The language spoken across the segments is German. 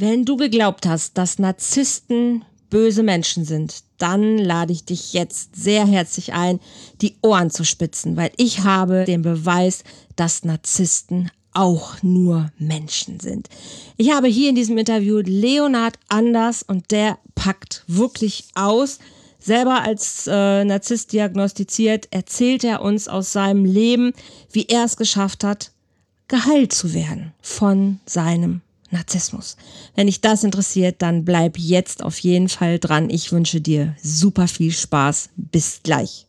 Wenn du geglaubt hast, dass Narzissten böse Menschen sind, dann lade ich dich jetzt sehr herzlich ein, die Ohren zu spitzen, weil ich habe den Beweis, dass Narzissten auch nur Menschen sind. Ich habe hier in diesem Interview Leonhard Anders und der packt wirklich aus. Selber als Narzisst diagnostiziert, erzählt er uns aus seinem Leben, wie er es geschafft hat, geheilt zu werden von seinem Narzissmus. Wenn dich das interessiert, dann bleib jetzt auf jeden Fall dran. Ich wünsche dir super viel Spaß. Bis gleich.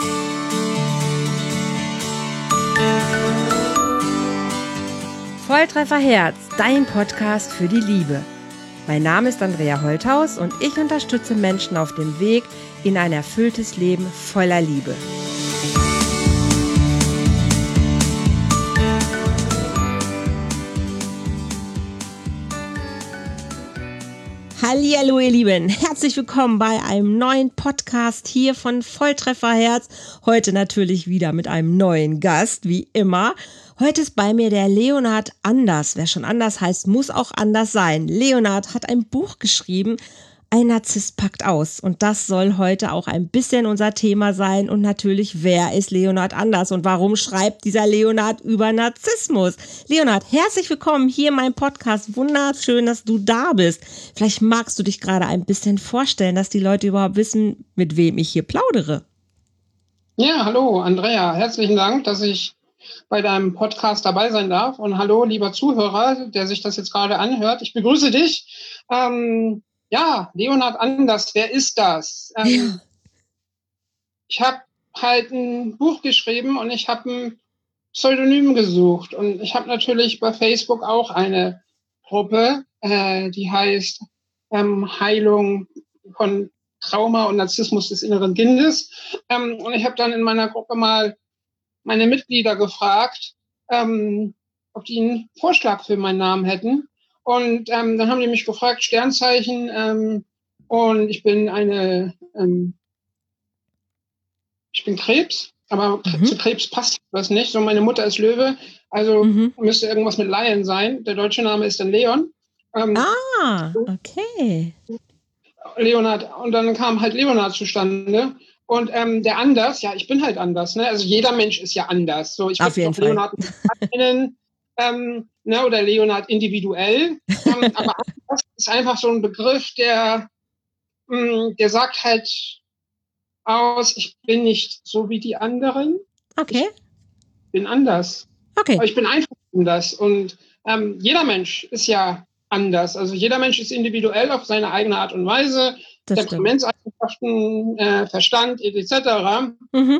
Volltreffer Herz, dein Podcast für die Liebe. Mein Name ist Andrea Holthaus und ich unterstütze Menschen auf dem Weg in ein erfülltes Leben voller Liebe. Hallihallo ihr Lieben, herzlich willkommen bei einem neuen Podcast hier von Volltreffer Herz. Heute natürlich wieder mit einem neuen Gast, wie immer. Heute ist bei mir der Leonhard Anders. Wer schon anders heißt, muss auch anders sein. Leonhard hat ein Buch geschrieben, Ein Narzisst packt aus. Und das soll heute auch ein bisschen unser Thema sein. Und natürlich, wer ist Leonhard Anders und warum schreibt dieser Leonhard über Narzissmus? Leonhard, herzlich willkommen hier in meinem Podcast. Wunderschön, dass du da bist. Vielleicht magst du dich gerade ein bisschen vorstellen, dass die Leute überhaupt wissen, mit wem ich hier plaudere. Ja, hallo Andrea. Herzlichen Dank, dass ich bei deinem Podcast dabei sein darf. Und hallo, lieber Zuhörer, der sich das jetzt gerade anhört. Ich begrüße dich. Ja, Leonhard Anders, wer ist das? Ich habe halt ein Buch geschrieben und ich habe ein Pseudonym gesucht. Und ich habe natürlich bei Facebook auch eine Gruppe, die heißt Heilung von Trauma und Narzissmus des inneren Kindes. Und ich habe dann in meiner Gruppe mal meine Mitglieder gefragt, ob die einen Vorschlag für meinen Namen hätten. Und dann haben die mich gefragt, Sternzeichen, und ich bin ich bin Krebs, aber zu Krebs passt das nicht. So, meine Mutter ist Löwe, also müsste irgendwas mit Lion sein. Der deutsche Name ist dann Leon. Okay. Leonhard, und dann kam halt Leonhard zustande. Und der Anders, ja, ich bin halt anders, ne? Also jeder Mensch ist ja anders. So, ich würde auch Leonhard nennen, ne, oder Leonhard individuell. Aber anders ist einfach so ein Begriff, der sagt halt aus, ich bin nicht so wie die anderen. Okay. Ich bin anders. Okay. Aber ich bin einfach anders. Und jeder Mensch ist ja anders. Also jeder Mensch ist individuell auf seine eigene Art und Weise. Temperamentseigenschaften, Verstand, etc.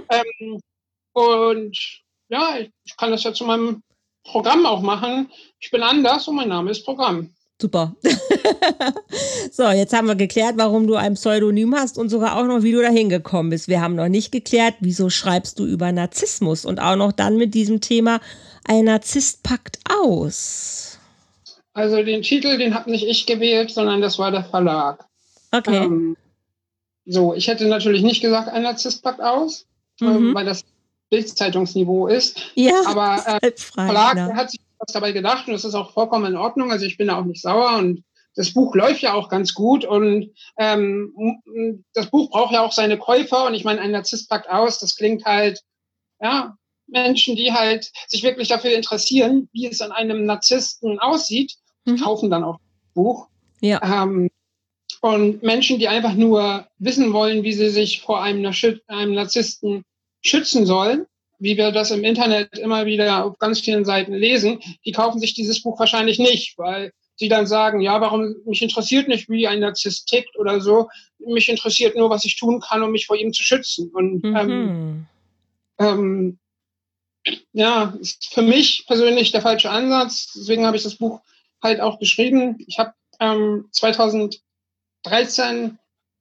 Und ja, ich kann das ja zu meinem Programm auch machen. Ich bin anders und mein Name ist Programm. Super. So, jetzt haben wir geklärt, warum du ein Pseudonym hast und sogar auch noch, wie du da hingekommen bist. Wir haben noch nicht geklärt, wieso schreibst du über Narzissmus und auch noch dann mit diesem Thema, ein Narzisst packt aus. Also den Titel, den habe nicht ich gewählt, sondern das war der Verlag. Okay. So, ich hätte natürlich nicht gesagt, ein Narzisst packt aus, weil das Bild-Zeitungsniveau ist. Ja, aber der Verlag hat sich was dabei gedacht und das ist auch vollkommen in Ordnung. Also ich bin da auch nicht sauer und das Buch läuft ja auch ganz gut und das Buch braucht ja auch seine Käufer und ich meine, ein Narzisst packt aus, das klingt halt, ja, Menschen, die halt sich wirklich dafür interessieren, wie es an einem Narzissten aussieht, kaufen dann auch das Buch. Ja. Und Menschen, die einfach nur wissen wollen, wie sie sich vor einem Narzissten schützen sollen, wie wir das im Internet immer wieder auf ganz vielen Seiten lesen, die kaufen sich dieses Buch wahrscheinlich nicht, weil sie dann sagen, ja, warum, mich interessiert nicht, wie ein Narzisst tickt oder so, mich interessiert nur, was ich tun kann, um mich vor ihm zu schützen. Und ja, ist für mich persönlich der falsche Ansatz, deswegen habe ich das Buch halt auch geschrieben. Ich habe 2013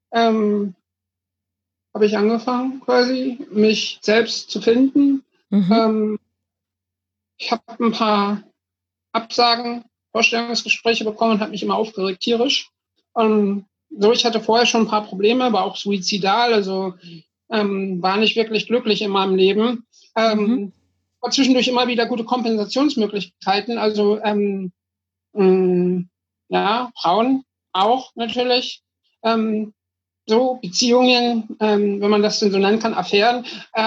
habe ich angefangen, quasi, mich selbst zu finden. Ich habe ein paar Absagen, Vorstellungsgespräche bekommen und habe mich immer aufgeregt, tierisch. So, ich hatte vorher schon ein paar Probleme, war auch suizidal, also war nicht wirklich glücklich in meinem Leben. War zwischendurch immer wieder gute Kompensationsmöglichkeiten, also ja, Frauen auch natürlich, so Beziehungen, wenn man das denn so nennen kann, Affären.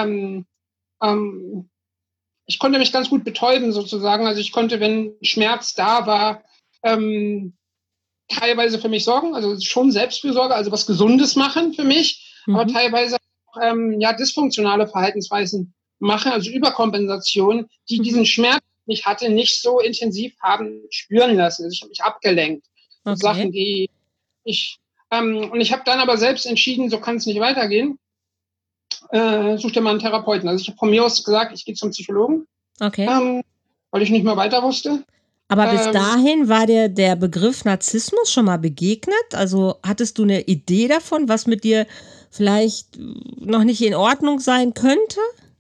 Ähm, ich konnte mich ganz gut betäuben sozusagen. Also ich konnte, wenn Schmerz da war, teilweise für mich sorgen, also schon Selbstfürsorge, also was Gesundes machen für mich, aber teilweise auch, ja, dysfunktionale Verhaltensweisen machen, also Überkompensation, die diesen Schmerz, den ich hatte, nicht so intensiv haben spüren lassen. Also ich habe mich abgelenkt mit Sachen, die und ich habe dann aber selbst entschieden, so kann es nicht weitergehen. Such dir mal einen Therapeuten. Also ich habe von mir aus gesagt, ich gehe zum Psychologen, weil ich nicht mehr weiter wusste. Aber bis dahin war dir der Begriff Narzissmus schon mal begegnet? Also hattest du eine Idee davon, was mit dir vielleicht noch nicht in Ordnung sein könnte?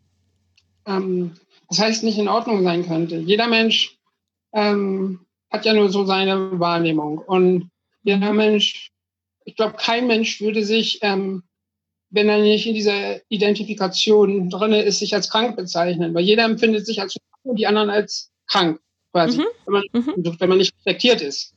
Das heißt, nicht in Ordnung sein könnte. Jeder Mensch hat ja nur so seine Wahrnehmung. Und jeder Mensch, ich glaube, kein Mensch würde sich, wenn er nicht in dieser Identifikation drin ist, sich als krank bezeichnen. Weil jeder empfindet sich als krank und die anderen als krank, quasi, wenn man nicht reflektiert ist.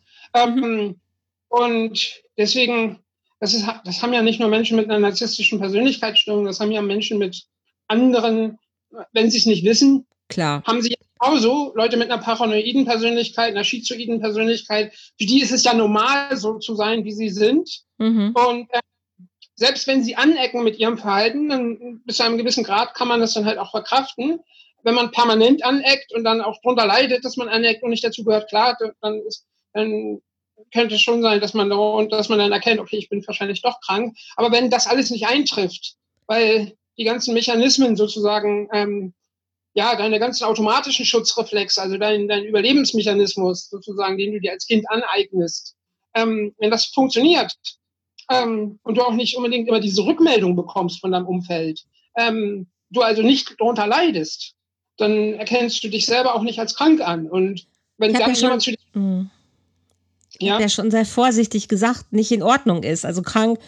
Und deswegen, das haben ja nicht nur Menschen mit einer narzisstischen Persönlichkeitsstörung, das haben ja Menschen mit anderen, wenn sie es nicht wissen, Klar. haben sie genauso Leute mit einer paranoiden Persönlichkeit, einer schizoiden Persönlichkeit, für die ist es ja normal, so zu sein, wie sie sind. Und selbst wenn sie anecken mit ihrem Verhalten, dann bis zu einem gewissen Grad kann man das dann halt auch verkraften. Wenn man permanent aneckt und dann auch drunter leidet, dass man aneckt und nicht dazu gehört, klar, dann könnte es schon sein, dass man dann erkennt, okay, ich bin wahrscheinlich doch krank. Aber wenn das alles nicht eintrifft, weil die ganzen Mechanismen sozusagen, ja, deine ganzen automatischen Schutzreflexe, also dein Überlebensmechanismus sozusagen, den du dir als Kind aneignest, wenn das funktioniert, und du auch nicht unbedingt immer diese Rückmeldung bekommst von deinem Umfeld, du also nicht darunter leidest, dann erkennst du dich selber auch nicht als krank an. Und wenn dann jemand zu dir... Ich habe ja schon sehr vorsichtig gesagt, nicht in Ordnung ist. Also krank,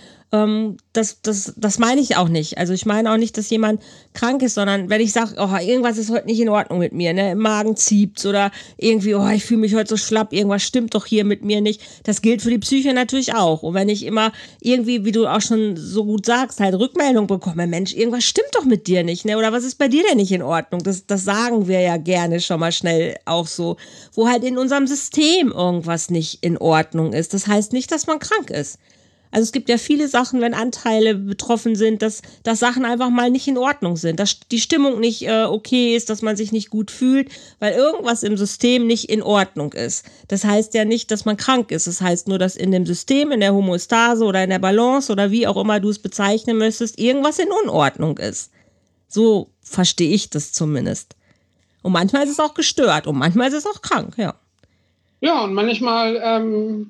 das meine ich auch nicht. Also ich meine auch nicht, dass jemand krank ist, sondern wenn ich sage, oh, irgendwas ist heute nicht in Ordnung mit mir, ne, im Magen ziept's oder irgendwie, oh, ich fühle mich heute so schlapp, irgendwas stimmt doch hier mit mir nicht. Das gilt für die Psyche natürlich auch. Und wenn ich immer irgendwie, wie du auch schon so gut sagst, halt Rückmeldung bekomme, Mensch, irgendwas stimmt doch mit dir nicht, ne? Oder was ist bei dir denn nicht in Ordnung? Das sagen wir ja gerne schon mal schnell auch so, wo halt in unserem System irgendwas nicht in Ordnung ist. Das heißt nicht, dass man krank ist. Also es gibt ja viele Sachen, wenn Anteile betroffen sind, dass Sachen einfach mal nicht in Ordnung sind, dass die Stimmung nicht okay ist, dass man sich nicht gut fühlt, weil irgendwas im System nicht in Ordnung ist. Das heißt ja nicht, dass man krank ist. Das heißt nur, dass in dem System, in der Homöostase oder in der Balance oder wie auch immer du es bezeichnen möchtest, irgendwas in Unordnung ist. So verstehe ich das zumindest. Und manchmal ist es auch gestört und manchmal ist es auch krank, ja. Ja, und manchmal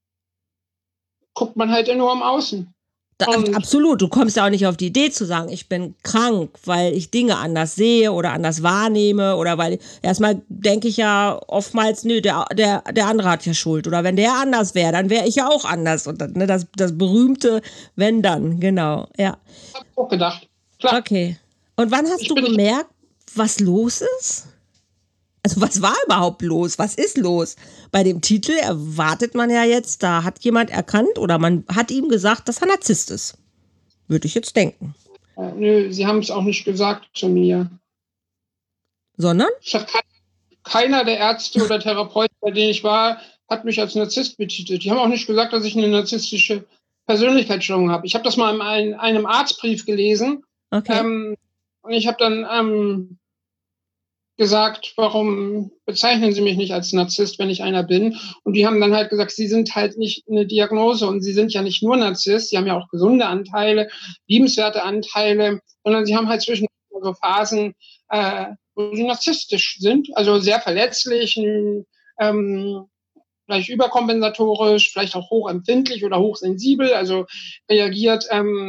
guckt man halt nur am Außen. Absolut, du kommst ja auch nicht auf die Idee zu sagen, ich bin krank, weil ich Dinge anders sehe oder anders wahrnehme oder weil erstmal denke ich ja oftmals, nö, der andere hat ja Schuld oder wenn der anders wäre, dann wäre ich ja auch anders und ne, das berühmte wenn dann, genau, ja. Hab ich auch gedacht, klar. Okay, und wann hast du gemerkt, was los ist? Also was war überhaupt los? Was ist los? Bei dem Titel erwartet man ja jetzt, da hat jemand erkannt oder man hat ihm gesagt, dass er Narzisst ist. Würde ich jetzt denken. Nö, sie haben es auch nicht gesagt zu mir. Sondern? Keiner der Ärzte oder Therapeuten, bei denen ich war, hat mich als Narzisst betitelt. Die haben auch nicht gesagt, dass ich eine narzisstische Persönlichkeitsstörung habe. Ich habe das mal in einem Arztbrief gelesen. Okay. Und ich habe dann gesagt, warum bezeichnen Sie mich nicht als Narzisst, wenn ich einer bin? Und die haben dann halt gesagt, Sie sind halt nicht eine Diagnose und Sie sind ja nicht nur Narzisst, Sie haben ja auch gesunde Anteile, liebenswerte Anteile, sondern Sie haben halt zwischen so Phasen, wo Sie narzisstisch sind, also sehr verletzlich, vielleicht überkompensatorisch, vielleicht auch hochempfindlich oder hochsensibel, also reagiert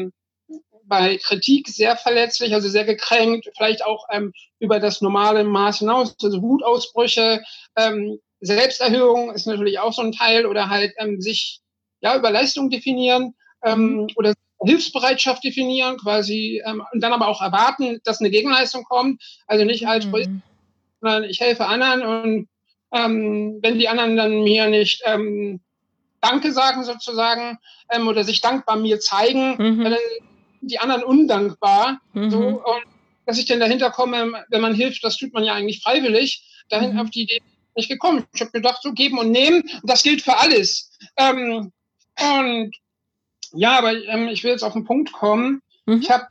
bei Kritik sehr verletzlich, also sehr gekränkt, vielleicht auch über das normale Maß hinaus, also Wutausbrüche, Selbsterhöhung ist natürlich auch so ein Teil oder halt sich ja über Leistung definieren oder Hilfsbereitschaft definieren quasi und dann aber auch erwarten, dass eine Gegenleistung kommt, also nicht altruistisch, sondern ich helfe anderen und wenn die anderen dann mir nicht Danke sagen sozusagen oder sich dankbar mir zeigen, dann sind die anderen undankbar. So, und dass ich denn dahinter komme, wenn man hilft, das tut man ja eigentlich freiwillig. Dahin auf die Idee bin ich gekommen. Ich habe gedacht, so geben und nehmen, und das gilt für alles. Und ja, aber ich will jetzt auf den Punkt kommen. Ich habe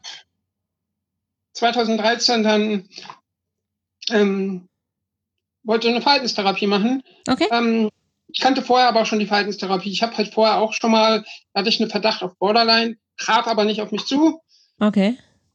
2013 dann wollte eine Verhaltenstherapie machen. Okay. Ich kannte vorher aber auch schon die Verhaltenstherapie. Ich habe halt vorher auch schon mal, hatte ich einen Verdacht auf Borderline, traf aber nicht auf mich zu. Okay.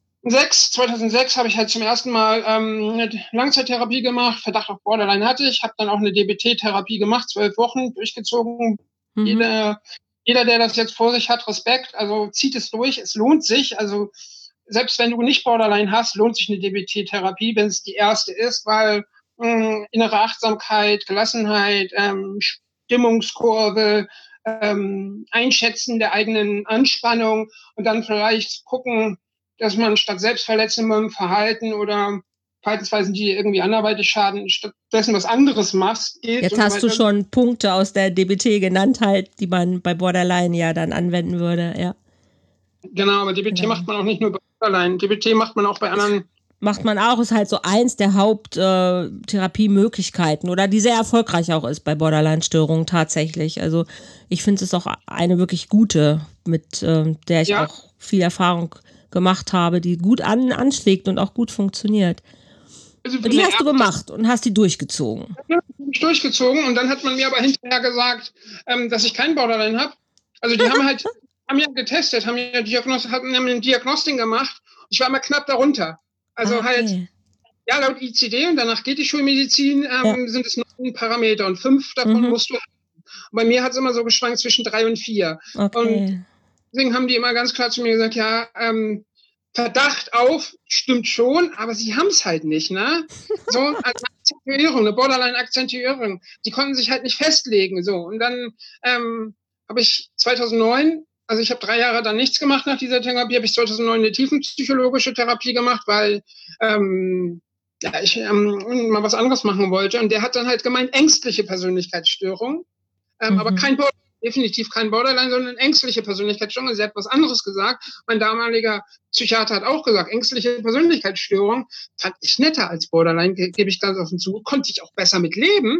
2006 habe ich halt zum ersten Mal eine Langzeittherapie gemacht. Verdacht auf Borderline hatte ich. Habe dann auch eine DBT-Therapie gemacht, 12 Wochen durchgezogen. Jeder, der das jetzt vor sich hat, Respekt. Also zieht es durch. Es lohnt sich. Also selbst wenn du nicht Borderline hast, lohnt sich eine DBT-Therapie, wenn es die erste ist, weil innere Achtsamkeit, Gelassenheit, Stimmungskurve, Einschätzen der eigenen Anspannung und dann vielleicht gucken, dass man statt selbstverletzendem Verhalten oder Verhaltensweisen, die irgendwie anderweitig schaden, stattdessen was anderes machst. Jetzt hast du schon Punkte aus der DBT genannt, halt, die man bei Borderline ja dann anwenden würde, ja. Genau, aber DBT macht man auch nicht nur bei Borderline. DBT macht man auch bei anderen. Macht man auch, ist halt so eins der Haupttherapiemöglichkeiten oder die sehr erfolgreich auch ist bei Borderline-Störungen tatsächlich. Also ich finde es auch eine wirklich gute, mit der ich auch viel Erfahrung gemacht habe, die gut anschlägt und auch gut funktioniert. Also und die hast du gemacht und hast die durchgezogen. Ja, die ich durchgezogen und dann hat man mir aber hinterher gesagt, dass ich kein Borderline habe. Also die haben ja getestet, haben ein Diagnostik gemacht. Ich war mal knapp darunter. Also halt, ja, laut ICD und danach geht die Schulmedizin, sind es 9 Parameter und 5 davon musst du haben. Bei mir hat es immer so geschwankt zwischen 3 und 4. Okay. Und deswegen haben die immer ganz klar zu mir gesagt, ja, Verdacht auf, stimmt schon, aber sie haben es halt nicht, ne? So als Akzentuierung, eine Borderline-Akzentuierung. Die konnten sich halt nicht festlegen, so. Und dann habe ich 2009, also ich habe 3 Jahre dann nichts gemacht nach dieser Therapie, habe ich 2009 eine tiefenpsychologische Therapie gemacht, weil ich mal was anderes machen wollte. Und der hat dann halt gemeint, ängstliche Persönlichkeitsstörung, aber definitiv kein Borderline, sondern ängstliche Persönlichkeitsstörung. Sie hat was anderes gesagt. Mein damaliger Psychiater hat auch gesagt, ängstliche Persönlichkeitsstörung fand ich netter als Borderline, gebe ich ganz offen zu. Konnte ich auch besser mit leben.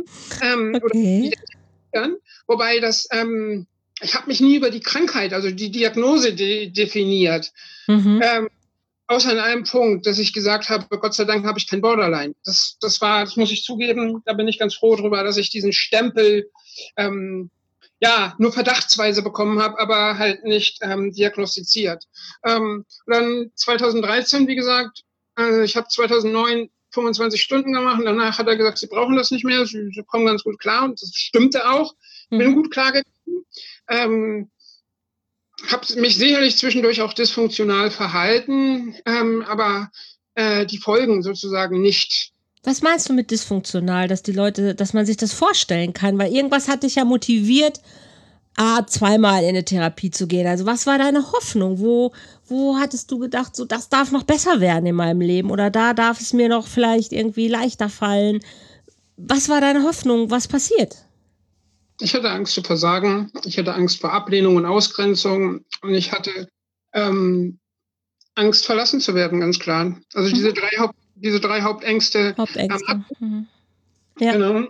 Wobei das, ich habe mich nie über die Krankheit, also die Diagnose definiert. Außer in einem Punkt, dass ich gesagt habe, Gott sei Dank habe ich kein Borderline. Das muss ich zugeben, da bin ich ganz froh drüber, dass ich diesen Stempel nur verdachtsweise bekommen habe, aber halt nicht diagnostiziert. Dann 2013, wie gesagt, ich habe 2009 25 Stunden gemacht und danach hat er gesagt, sie brauchen das nicht mehr, sie kommen ganz gut klar und das stimmte auch. Bin gut klargekommen. Habe mich sicherlich zwischendurch auch dysfunktional verhalten, aber die Folgen sozusagen nicht. Was meinst du mit dysfunktional, dass die Leute, dass man sich das vorstellen kann? Weil irgendwas hat dich ja motiviert, zweimal in eine Therapie zu gehen. Also was war deine Hoffnung? Wo hattest du gedacht, so das darf noch besser werden in meinem Leben oder da darf es mir noch vielleicht irgendwie leichter fallen? Was war deine Hoffnung? Was passiert? Ich hatte Angst zu versagen. Ich hatte Angst vor Ablehnung und Ausgrenzung. Und ich hatte Angst, verlassen zu werden, ganz klar. Also diese drei Hauptängste. Ja. Genau.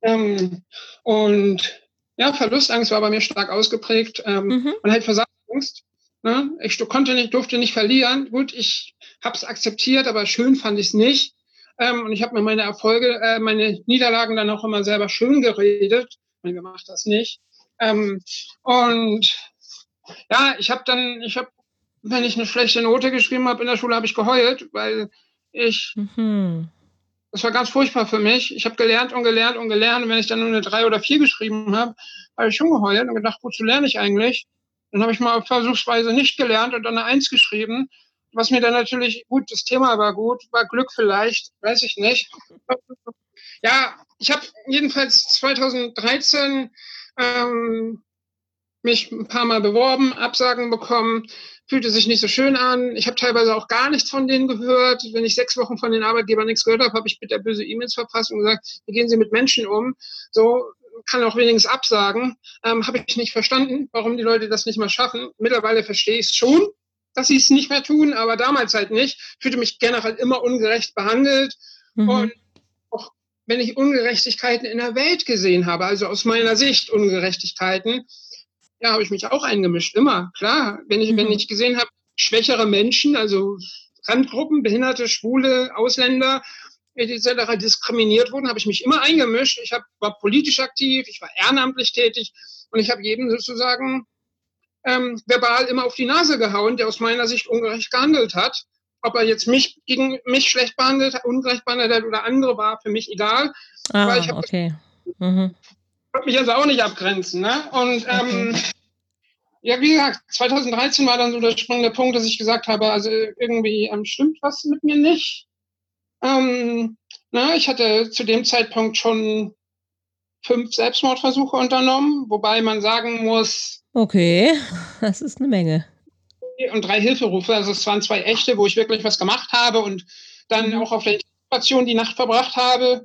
Und ja, Verlustangst war bei mir stark ausgeprägt. Und halt Versagensangst. Ne? Ich durfte nicht verlieren. Gut, ich habe es akzeptiert, aber schön fand ich es nicht. Und ich habe mir meine Erfolge, meine Niederlagen dann auch immer selber schön geredet. Wer macht das nicht? Und ja, wenn ich eine schlechte Note geschrieben habe in der Schule, habe ich geheult, weil das war ganz furchtbar für mich. Ich habe gelernt und gelernt und gelernt. Und wenn ich dann nur eine 3 oder 4 geschrieben habe, habe ich schon geheult und gedacht, wozu lerne ich eigentlich? Dann habe ich mal versuchsweise nicht gelernt und dann eine 1 geschrieben. Was mir dann natürlich, gut, das Thema war gut, war Glück vielleicht, weiß ich nicht. Ja, ich habe jedenfalls 2013 mich ein paar Mal beworben, Absagen bekommen, fühlte sich nicht so schön an. Ich habe teilweise auch gar nichts von denen gehört. Wenn ich 6 Wochen von den Arbeitgebern nichts gehört habe, habe ich bitterböse E-Mails verfasst und gesagt, wie gehen Sie mit Menschen um? So, kann auch wenigstens absagen. Habe ich nicht verstanden, warum die Leute das nicht mal schaffen. Mittlerweile verstehe ich es schon, dass sie es nicht mehr tun, aber damals halt nicht. Ich fühlte mich generell immer ungerecht behandelt. Und auch wenn ich Ungerechtigkeiten in der Welt gesehen habe, also aus meiner Sicht Ungerechtigkeiten, ja, habe ich mich auch eingemischt, immer, klar. Wenn ich gesehen habe, schwächere Menschen, also Randgruppen, Behinderte, Schwule, Ausländer, etc. diskriminiert wurden, habe ich mich immer eingemischt. War politisch aktiv, ich war ehrenamtlich tätig und ich habe jedem sozusagen verbal immer auf die Nase gehauen, der aus meiner Sicht ungerecht gehandelt hat. Ob er jetzt gegen mich schlecht behandelt hat, ungerecht behandelt hat oder andere, war für mich egal. Aber ich habe mich also auch nicht abgrenzen. Ne? Und ja, wie gesagt, 2013 war dann so der springende Punkt, dass ich gesagt habe, also irgendwie stimmt was mit mir nicht. Ich hatte zu dem Zeitpunkt schon 5 Selbstmordversuche unternommen, wobei man sagen muss... Okay, das ist eine Menge. Und 3 Hilferufe, also es waren 2 echte, wo ich wirklich was gemacht habe und dann auch auf der Station die Nacht verbracht habe.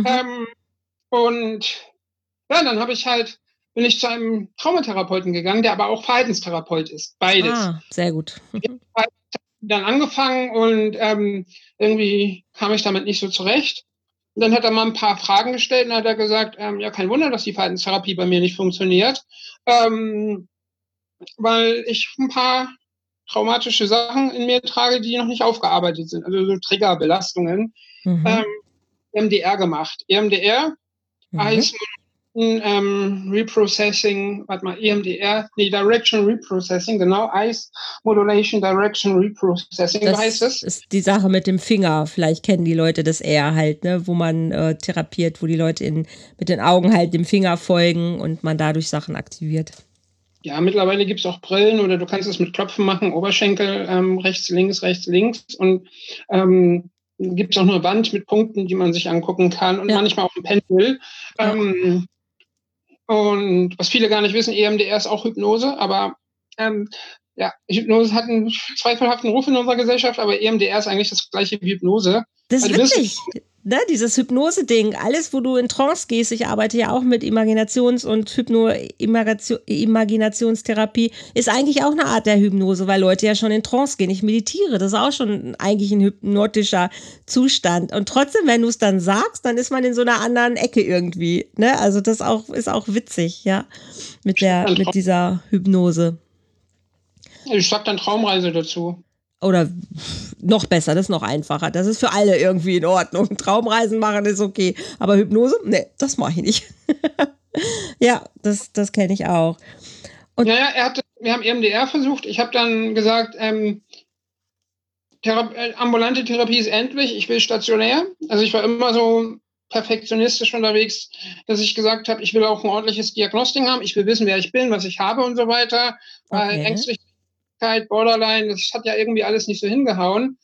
Und ja, dann bin ich zu einem Traumatherapeuten gegangen, der aber auch Verhaltenstherapeut ist. Beides. Ah, sehr gut. Ich habe dann angefangen und irgendwie kam ich damit nicht so zurecht. Und dann hat er mal ein paar Fragen gestellt und hat er gesagt, ja, kein Wunder, dass die Verhaltenstherapie bei mir nicht funktioniert, weil ich ein paar traumatische Sachen in mir trage, die noch nicht aufgearbeitet sind. Also so Triggerbelastungen. EMDR gemacht. EMDR heißt Reprocessing, Direction Reprocessing, genau, Eyes Modulation Direction Reprocessing, so heißt es. Das ist die Sache mit dem Finger, vielleicht kennen die Leute das eher halt, ne, wo man therapiert, wo die Leute mit den Augen halt dem Finger folgen und man dadurch Sachen aktiviert. Ja, mittlerweile gibt es auch Brillen oder du kannst es mit Klopfen machen, Oberschenkel, rechts, links und gibt es auch eine Wand mit Punkten, die man sich angucken kann und manchmal auch ein Pendel. Und was viele gar nicht wissen, EMDR ist auch Hypnose, aber Hypnose hat einen zweifelhaften Ruf in unserer Gesellschaft, aber EMDR ist eigentlich das gleiche wie Hypnose. Das ist witzig, ne? Dieses Hypnose-Ding, alles, wo du in Trance gehst, ich arbeite ja auch mit Imaginations- und Imaginationstherapie, ist eigentlich auch eine Art der Hypnose, weil Leute ja schon in Trance gehen. Ich meditiere, das ist auch schon eigentlich ein hypnotischer Zustand. Und trotzdem, wenn du es dann sagst, dann ist man in so einer anderen Ecke irgendwie, ne? Also das ist auch witzig, ja, mit dieser Hypnose. Ich sag dann Traumreise dazu. Oder noch besser, das ist noch einfacher. Das ist für alle irgendwie in Ordnung. Traumreisen machen ist okay. Aber Hypnose? Nee, das mache ich nicht. Ja, das kenne ich auch. Und wir haben EMDR versucht. Ich habe dann gesagt, ambulante Therapie ist endlich. Ich will stationär. Also ich war immer so perfektionistisch unterwegs, dass ich gesagt habe, ich will auch ein ordentliches Diagnostik haben. Ich will wissen, wer ich bin, was ich habe und so weiter. Weil ängstlich Borderline, das hat ja irgendwie alles nicht so hingehauen.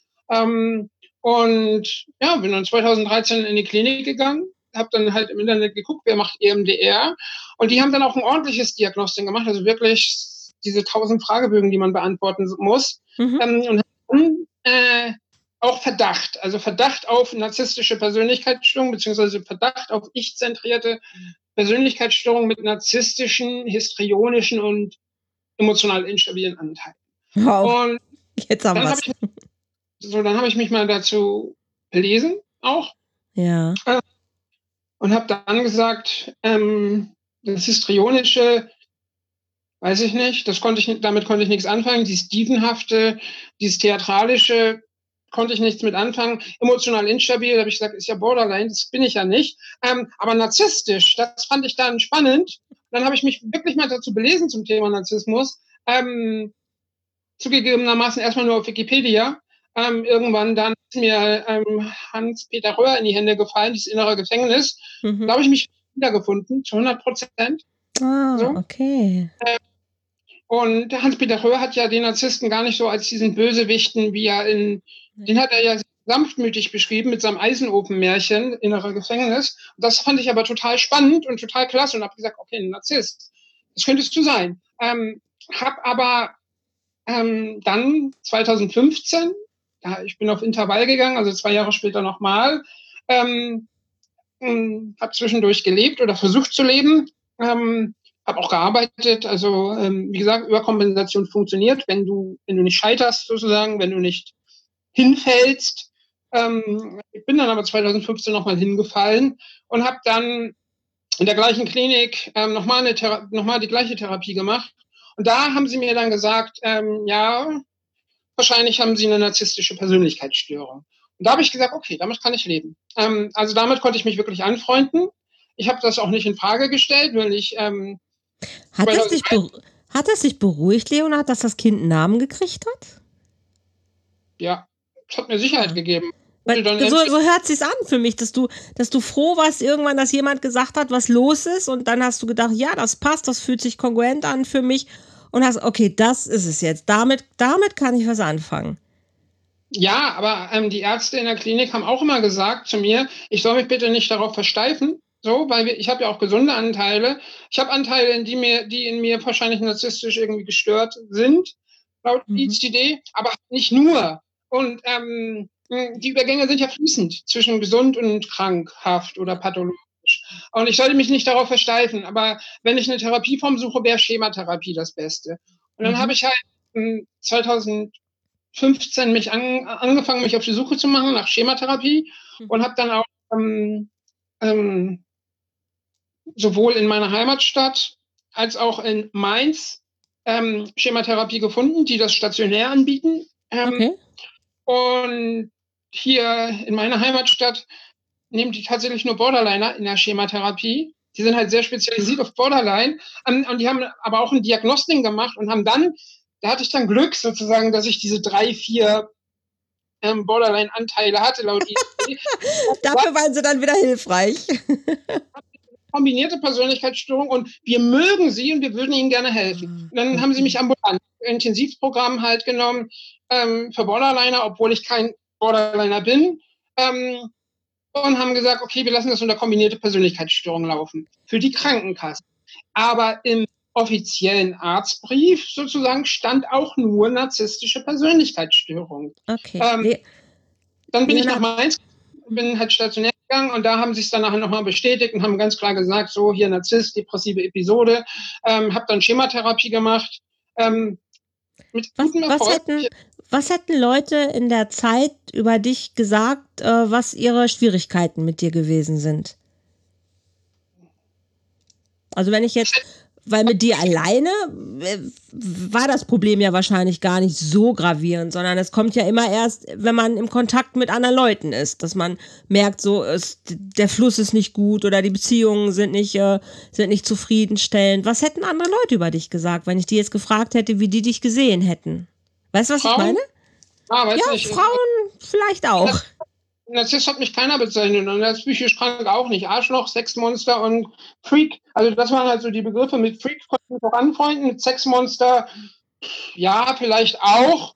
Und ja, bin dann 2013 in die Klinik gegangen, habe dann halt im Internet geguckt, wer macht EMDR. Und die haben dann auch ein ordentliches Diagnostik gemacht, also wirklich diese 1000 Fragebögen, die man beantworten muss. Und dann auch Verdacht, also Verdacht auf narzisstische Persönlichkeitsstörung, beziehungsweise Verdacht auf ich-zentrierte Persönlichkeitsstörung mit narzisstischen, histrionischen und emotional instabilen Anteilen. Wow. Und jetzt haben wir dann habe ich mich mal dazu belesen auch. Ja. Und habe dann gesagt, das Histrionische, weiß ich nicht, damit konnte ich nichts anfangen. Dieses Dievenhafte, dieses Theatralische, konnte ich nichts mit anfangen. Emotional instabil, habe ich gesagt, ist ja Borderline, das bin ich ja nicht. Aber narzisstisch, das fand ich dann spannend. Dann habe ich mich wirklich mal dazu belesen zum Thema Narzissmus. Zugegebenermaßen erstmal nur auf Wikipedia. Irgendwann dann ist mir Hans-Peter Röhr in die Hände gefallen, dieses innere Gefängnis. Da habe ich mich wiedergefunden, zu 100%. Ah, okay. Und Hans-Peter Röhr hat ja den Narzissten gar nicht so als diesen Bösewichten, den hat er ja sanftmütig beschrieben mit seinem Eisenofen-Märchen, innere Gefängnis. Und das fand ich aber total spannend und total klasse und habe gesagt, okay, ein Narzisst, das könntest du sein. Hab aber dann 2015, ich bin auf Intervall gegangen, also 2 Jahre später nochmal, habe zwischendurch gelebt oder versucht zu leben, habe auch gearbeitet. Also wie gesagt, Überkompensation funktioniert, wenn du nicht scheiterst sozusagen, wenn du nicht hinfällst. Ich bin dann aber 2015 nochmal hingefallen und habe dann in der gleichen Klinik nochmal die gleiche Therapie gemacht. Und da haben sie mir dann gesagt, ja, wahrscheinlich haben sie eine narzisstische Persönlichkeitsstörung. Und da habe ich gesagt, okay, damit kann ich leben. Also damit konnte ich mich wirklich anfreunden. Ich habe das auch nicht in Frage gestellt, weil ich Hat es dich beruhigt, Leonhard, dass das Kind einen Namen gekriegt hat? Ja, es hat mir Sicherheit gegeben. Weil so hört sich's an für mich, dass du froh warst irgendwann, dass jemand gesagt hat, was los ist, und dann hast du gedacht, ja, das passt, das fühlt sich kongruent an für mich, und hast, okay, das ist es jetzt, damit kann ich was anfangen. Ja, aber die Ärzte in der Klinik haben auch immer gesagt zu mir, ich soll mich bitte nicht darauf versteifen, so, weil ich habe ja auch gesunde Anteile. Ich habe Anteile, die in mir wahrscheinlich narzisstisch irgendwie gestört sind, laut ICD, aber nicht nur. Und die Übergänge sind ja fließend zwischen gesund und krankhaft oder pathologisch. Und ich sollte mich nicht darauf versteifen. Aber wenn ich eine Therapieform suche, wäre Schematherapie das Beste. Und dann habe ich halt 2015 angefangen, mich auf die Suche zu machen nach Schematherapie und habe dann auch sowohl in meiner Heimatstadt als auch in Mainz Schematherapie gefunden, die das stationär anbieten. Okay. Und hier in meiner Heimatstadt nehmen die tatsächlich nur Borderliner in der Schematherapie. Die sind halt sehr spezialisiert auf Borderline. Und die haben aber auch ein Diagnostik gemacht und haben dann, da hatte ich dann Glück sozusagen, dass ich diese 3, 4 Borderline-Anteile hatte, laut ICD. Dafür waren sie dann wieder hilfreich. Kombinierte Persönlichkeitsstörung und wir mögen sie und wir würden ihnen gerne helfen. Und dann haben sie mich ambulant Intensivprogramm halt genommen für Borderliner, obwohl ich kein Borderliner bin. Und haben gesagt, okay, wir lassen das unter kombinierte Persönlichkeitsstörung laufen. Für die Krankenkasse. Aber im offiziellen Arztbrief sozusagen stand auch nur narzisstische Persönlichkeitsstörung. Okay. Dann bin ich nach Mainz, bin halt stationär gegangen und da haben sie es dann nachher nochmal bestätigt und haben ganz klar gesagt, so hier Narzisst, depressive Episode, habe dann Schematherapie gemacht. Mit gutem Erfolg. Was hätten Leute in der Zeit über dich gesagt, was ihre Schwierigkeiten mit dir gewesen sind? Also wenn ich jetzt, weil mit dir alleine war das Problem ja wahrscheinlich gar nicht so gravierend, sondern es kommt ja immer erst, wenn man im Kontakt mit anderen Leuten ist, dass man merkt, so der Fluss ist nicht gut oder die Beziehungen sind nicht zufriedenstellend. Was hätten andere Leute über dich gesagt, wenn ich die jetzt gefragt hätte, wie die dich gesehen hätten? Weißt du, was ich meine? Ja, nicht. Frauen vielleicht auch. Narzisst hat mich keiner bezeichnet und als psychisch krank auch nicht. Arschloch, Sexmonster und Freak. Also das waren halt so die Begriffe. Mit Freak konnte ich mich auch anfreunden, mit Sexmonster ja, vielleicht auch.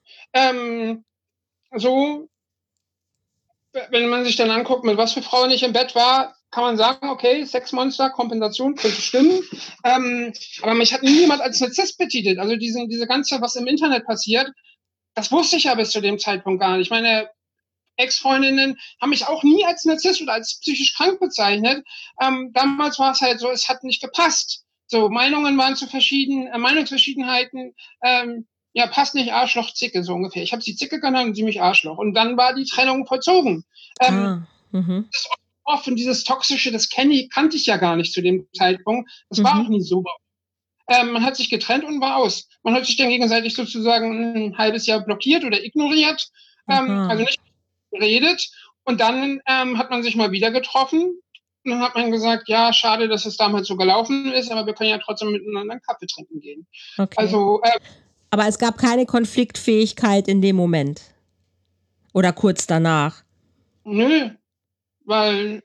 So, wenn man sich dann anguckt, mit was für Frauen ich im Bett war, kann man sagen, okay, Sexmonster, Kompensation, könnte stimmen. Aber mich hat niemand als Narzisst betitelt. Also diese ganze, was im Internet passiert, das wusste ich ja bis zu dem Zeitpunkt gar nicht. Meine Ex-Freundinnen haben mich auch nie als Narzisst oder als psychisch krank bezeichnet. Damals war es halt so, es hat nicht gepasst. So, Meinungen waren zu verschieden, Meinungsverschiedenheiten, ja, passt nicht, Arschloch, Zicke, so ungefähr. Ich habe sie Zicke genannt und sie mich Arschloch. Und dann war die Trennung vollzogen. Das oft und dieses Toxische, das kannte ich ja gar nicht zu dem Zeitpunkt. Das war auch nie so. Man hat sich getrennt und war aus. Man hat sich dann gegenseitig sozusagen ein halbes Jahr blockiert oder ignoriert. Also nicht geredet und dann hat man sich mal wieder getroffen und dann hat man gesagt, ja, schade, dass es damals so gelaufen ist, aber wir können ja trotzdem miteinander einen Kaffee trinken gehen. Okay. Also, aber es gab keine Konfliktfähigkeit in dem Moment oder kurz danach? Nö, weil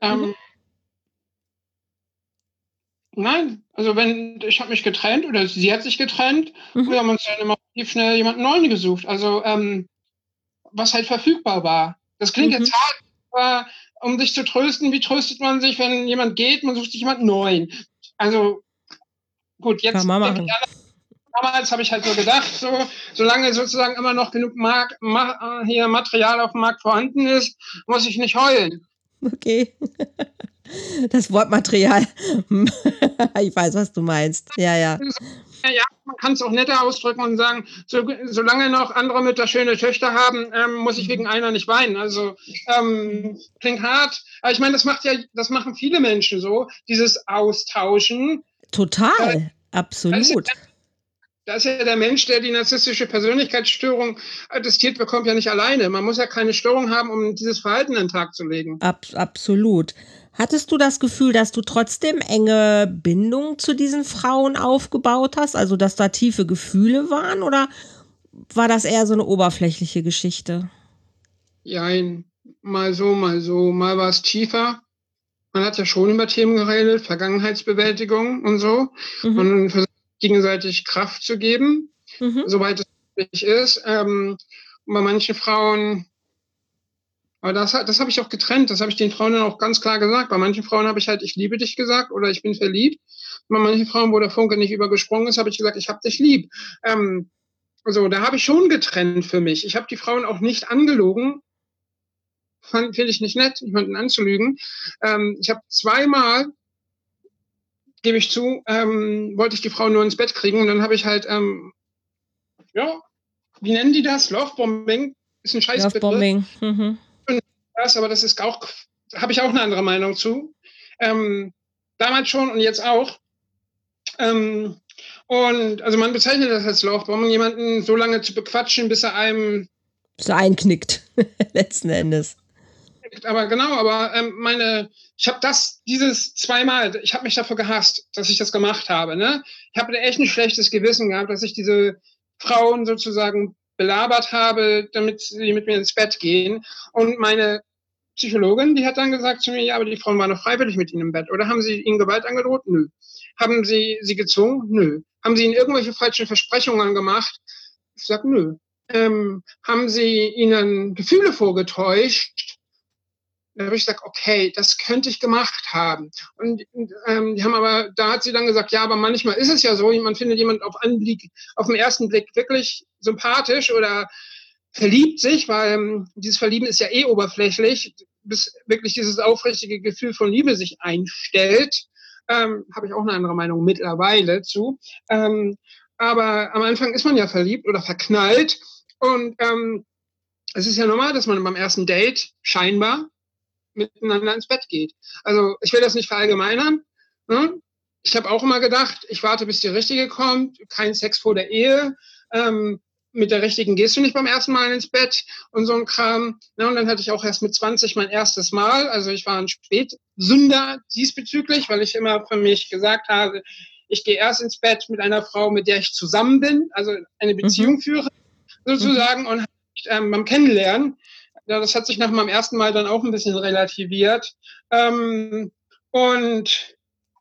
nein, also ich habe mich getrennt oder sie hat sich getrennt und wir haben uns dann immer schnell jemanden neuen gesucht, also was halt verfügbar war. Das klingt jetzt hart, aber um sich zu trösten, wie tröstet man sich, wenn jemand geht, man sucht sich jemanden neuen. Also gut, jetzt damals habe ich halt so gedacht, solange sozusagen immer noch genug Material auf dem Markt vorhanden ist, muss ich nicht heulen. Okay. Das Wortmaterial. Ich weiß, was du meinst. Ja, ja. Ja, man kann es auch netter ausdrücken und sagen, solange noch andere Mütter schöne Töchter haben, muss ich wegen einer nicht weinen. Also klingt hart, aber ich meine, das machen viele Menschen so, dieses Austauschen. Total, absolut. Da ist ja der Mensch, der die narzisstische Persönlichkeitsstörung attestiert bekommt, ja nicht alleine. Man muss ja keine Störung haben, um dieses Verhalten an den Tag zu legen. Absolut. Hattest du das Gefühl, dass du trotzdem enge Bindungen zu diesen Frauen aufgebaut hast? Also, dass da tiefe Gefühle waren? Oder war das eher so eine oberflächliche Geschichte? Jein, mal so, mal so. Mal war es tiefer. Man hat ja schon über Themen geredet, Vergangenheitsbewältigung und so. Mhm. Und versucht gegenseitig Kraft zu geben, Mhm. soweit es möglich ist. Und bei manchen Frauen, aber das habe ich auch getrennt, das habe ich den Frauen dann auch ganz klar gesagt. Bei manchen Frauen habe ich halt, ich liebe dich gesagt oder ich bin verliebt. Und bei manchen Frauen, wo der Funke nicht übergesprungen ist, habe ich gesagt, ich habe dich lieb. Also da habe ich schon getrennt für mich. Ich habe die Frauen auch nicht angelogen. Finde ich nicht nett, jemanden anzulügen. Ich habe zweimal, gebe ich zu, wollte ich die Frau nur ins Bett kriegen und dann habe ich halt, ja, wie nennen die das? Lovebombing ist ein Scheißbegriff. Lovebombing. Mhm. Aber das ist auch, habe ich auch eine andere Meinung zu. Damals schon und jetzt auch. Und also man bezeichnet das als Lovebombing, jemanden so lange zu bequatschen, bis er einem So einknickt, letzten Endes. Aber genau, ich habe dieses zweimal, ich habe mich dafür gehasst, dass ich das gemacht habe. Ne? Ich habe echt ein schlechtes Gewissen gehabt, dass ich diese Frauen sozusagen belabert habe, damit sie mit mir ins Bett gehen. Und meine Psychologin, die hat dann gesagt zu mir, ja, aber die Frauen waren doch freiwillig mit ihnen im Bett. Oder haben sie ihnen Gewalt angedroht? Nö. Haben sie sie gezwungen? Nö. Haben sie ihnen irgendwelche falschen Versprechungen gemacht? Ich sag, nö. Haben sie ihnen Gefühle vorgetäuscht? Da habe ich gesagt, okay, das könnte ich gemacht haben. Und die haben aber, da hat sie dann gesagt, ja, aber manchmal ist es ja so, man findet jemanden auf den ersten Blick wirklich sympathisch oder verliebt sich, weil dieses Verlieben ist ja eh oberflächlich, bis wirklich dieses aufrichtige Gefühl von Liebe sich einstellt. Habe ich auch eine andere Meinung mittlerweile zu. Aber am Anfang ist man ja verliebt oder verknallt und es ist ja normal, dass man beim ersten Date scheinbar miteinander ins Bett geht. Also ich will das nicht verallgemeinern. Ne? Ich habe auch immer gedacht, ich warte, bis die Richtige kommt. Kein Sex vor der Ehe. Mit der Richtigen gehst du nicht beim ersten Mal ins Bett und so ein Kram. Ne? Und dann hatte ich auch erst mit 20 mein erstes Mal. Also ich war ein Spätsünder diesbezüglich, weil ich immer für mich gesagt habe, ich gehe erst ins Bett mit einer Frau, mit der ich zusammen bin, also eine Beziehung führe sozusagen und beim Kennenlernen. Ja, das hat sich nach meinem ersten Mal dann auch ein bisschen relativiert. Und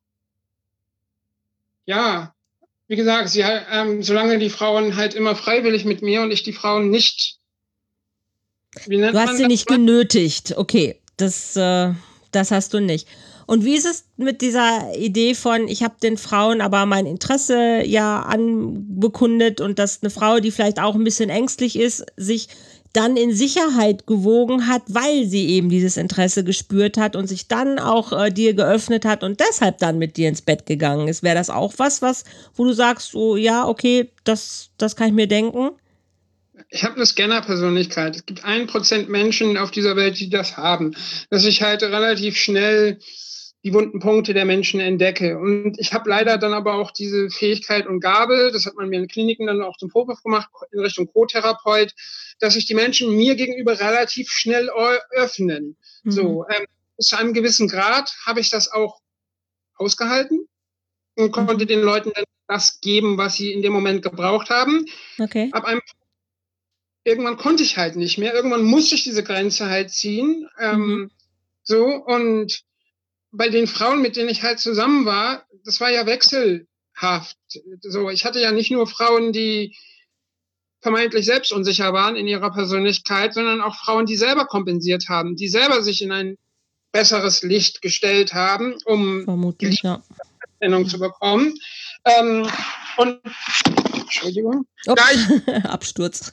ja, wie gesagt, solange die Frauen halt immer freiwillig mit mir und ich die Frauen nicht. Du hast sie nicht genötigt. Okay, das hast du nicht. Und wie ist es mit dieser Idee von, ich habe den Frauen aber mein Interesse ja anbekundet und dass eine Frau, die vielleicht auch ein bisschen ängstlich ist, sich dann in Sicherheit gewogen hat, weil sie eben dieses Interesse gespürt hat und sich dann auch dir geöffnet hat und deshalb dann mit dir ins Bett gegangen ist. Wäre das auch was, wo du sagst, so ja, okay, das kann ich mir denken? Ich habe eine Scanner-Persönlichkeit. Es gibt 1% Menschen auf dieser Welt, die das haben. Dass ich halt relativ schnell die wunden Punkte der Menschen entdecke. Und ich habe leider dann aber auch diese Fähigkeit und Gabe, das hat man mir in Kliniken dann auch zum Vorwurf gemacht, in Richtung Co-Therapeut, dass sich die Menschen mir gegenüber relativ schnell öffnen. So, zu einem gewissen Grad habe ich das auch ausgehalten und konnte den Leuten dann das geben, was sie in dem Moment gebraucht haben. Okay. Irgendwann konnte ich halt nicht mehr. Irgendwann musste ich diese Grenze halt ziehen. So, und bei den Frauen, mit denen ich halt zusammen war, das war ja wechselhaft. So, ich hatte ja nicht nur Frauen, die vermeintlich selbstunsicher waren in ihrer Persönlichkeit, sondern auch Frauen, die selber kompensiert haben, die selber sich in ein besseres Licht gestellt haben, um vermutlich, ja, zu bekommen. Und Entschuldigung, Absturz.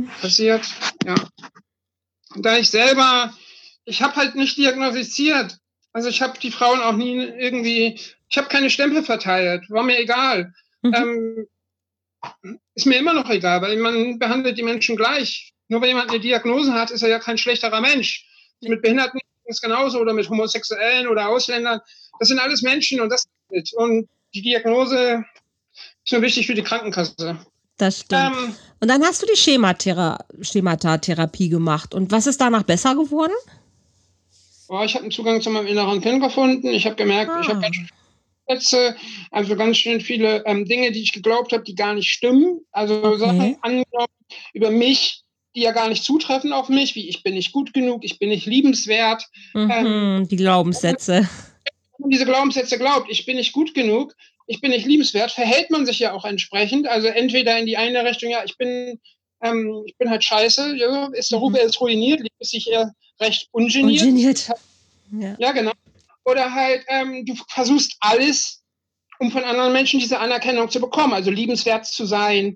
Passiert, ja. Da ich habe halt nicht diagnostiziert, Also ich habe die Frauen auch nie irgendwie, ich habe keine Stempel verteilt, war mir egal. Mhm. Ist mir immer noch egal, weil man behandelt die Menschen gleich. Nur weil jemand eine Diagnose hat, ist er ja kein schlechterer Mensch. Nee. Mit Behinderten ist es genauso oder mit Homosexuellen oder Ausländern. Das sind alles Menschen und das ist und die Diagnose ist nur wichtig für die Krankenkasse. Das stimmt. Und dann hast du die Schematatherapie gemacht. Und was ist danach besser geworden? Ich habe einen Zugang zu meinem inneren Kind gefunden. Ich habe gemerkt, ich habe ganz schön Sätze, also ganz schön viele Dinge, die ich geglaubt habe, die gar nicht stimmen. Also Sachen angenommen über mich, die ja gar nicht zutreffen auf mich, wie ich bin nicht gut genug, ich bin nicht liebenswert. Die Glaubenssätze. Wenn man diese Glaubenssätze glaubt, ich bin nicht gut genug, ich bin nicht liebenswert, verhält man sich ja auch entsprechend. Also entweder in die eine Richtung, ja, ich bin halt scheiße, ja, ist der Rube jetzt ruiniert, lebt es sich eher recht ungeniert. Ja, genau. Oder halt, du versuchst alles, um von anderen Menschen diese Anerkennung zu bekommen. Also liebenswert zu sein,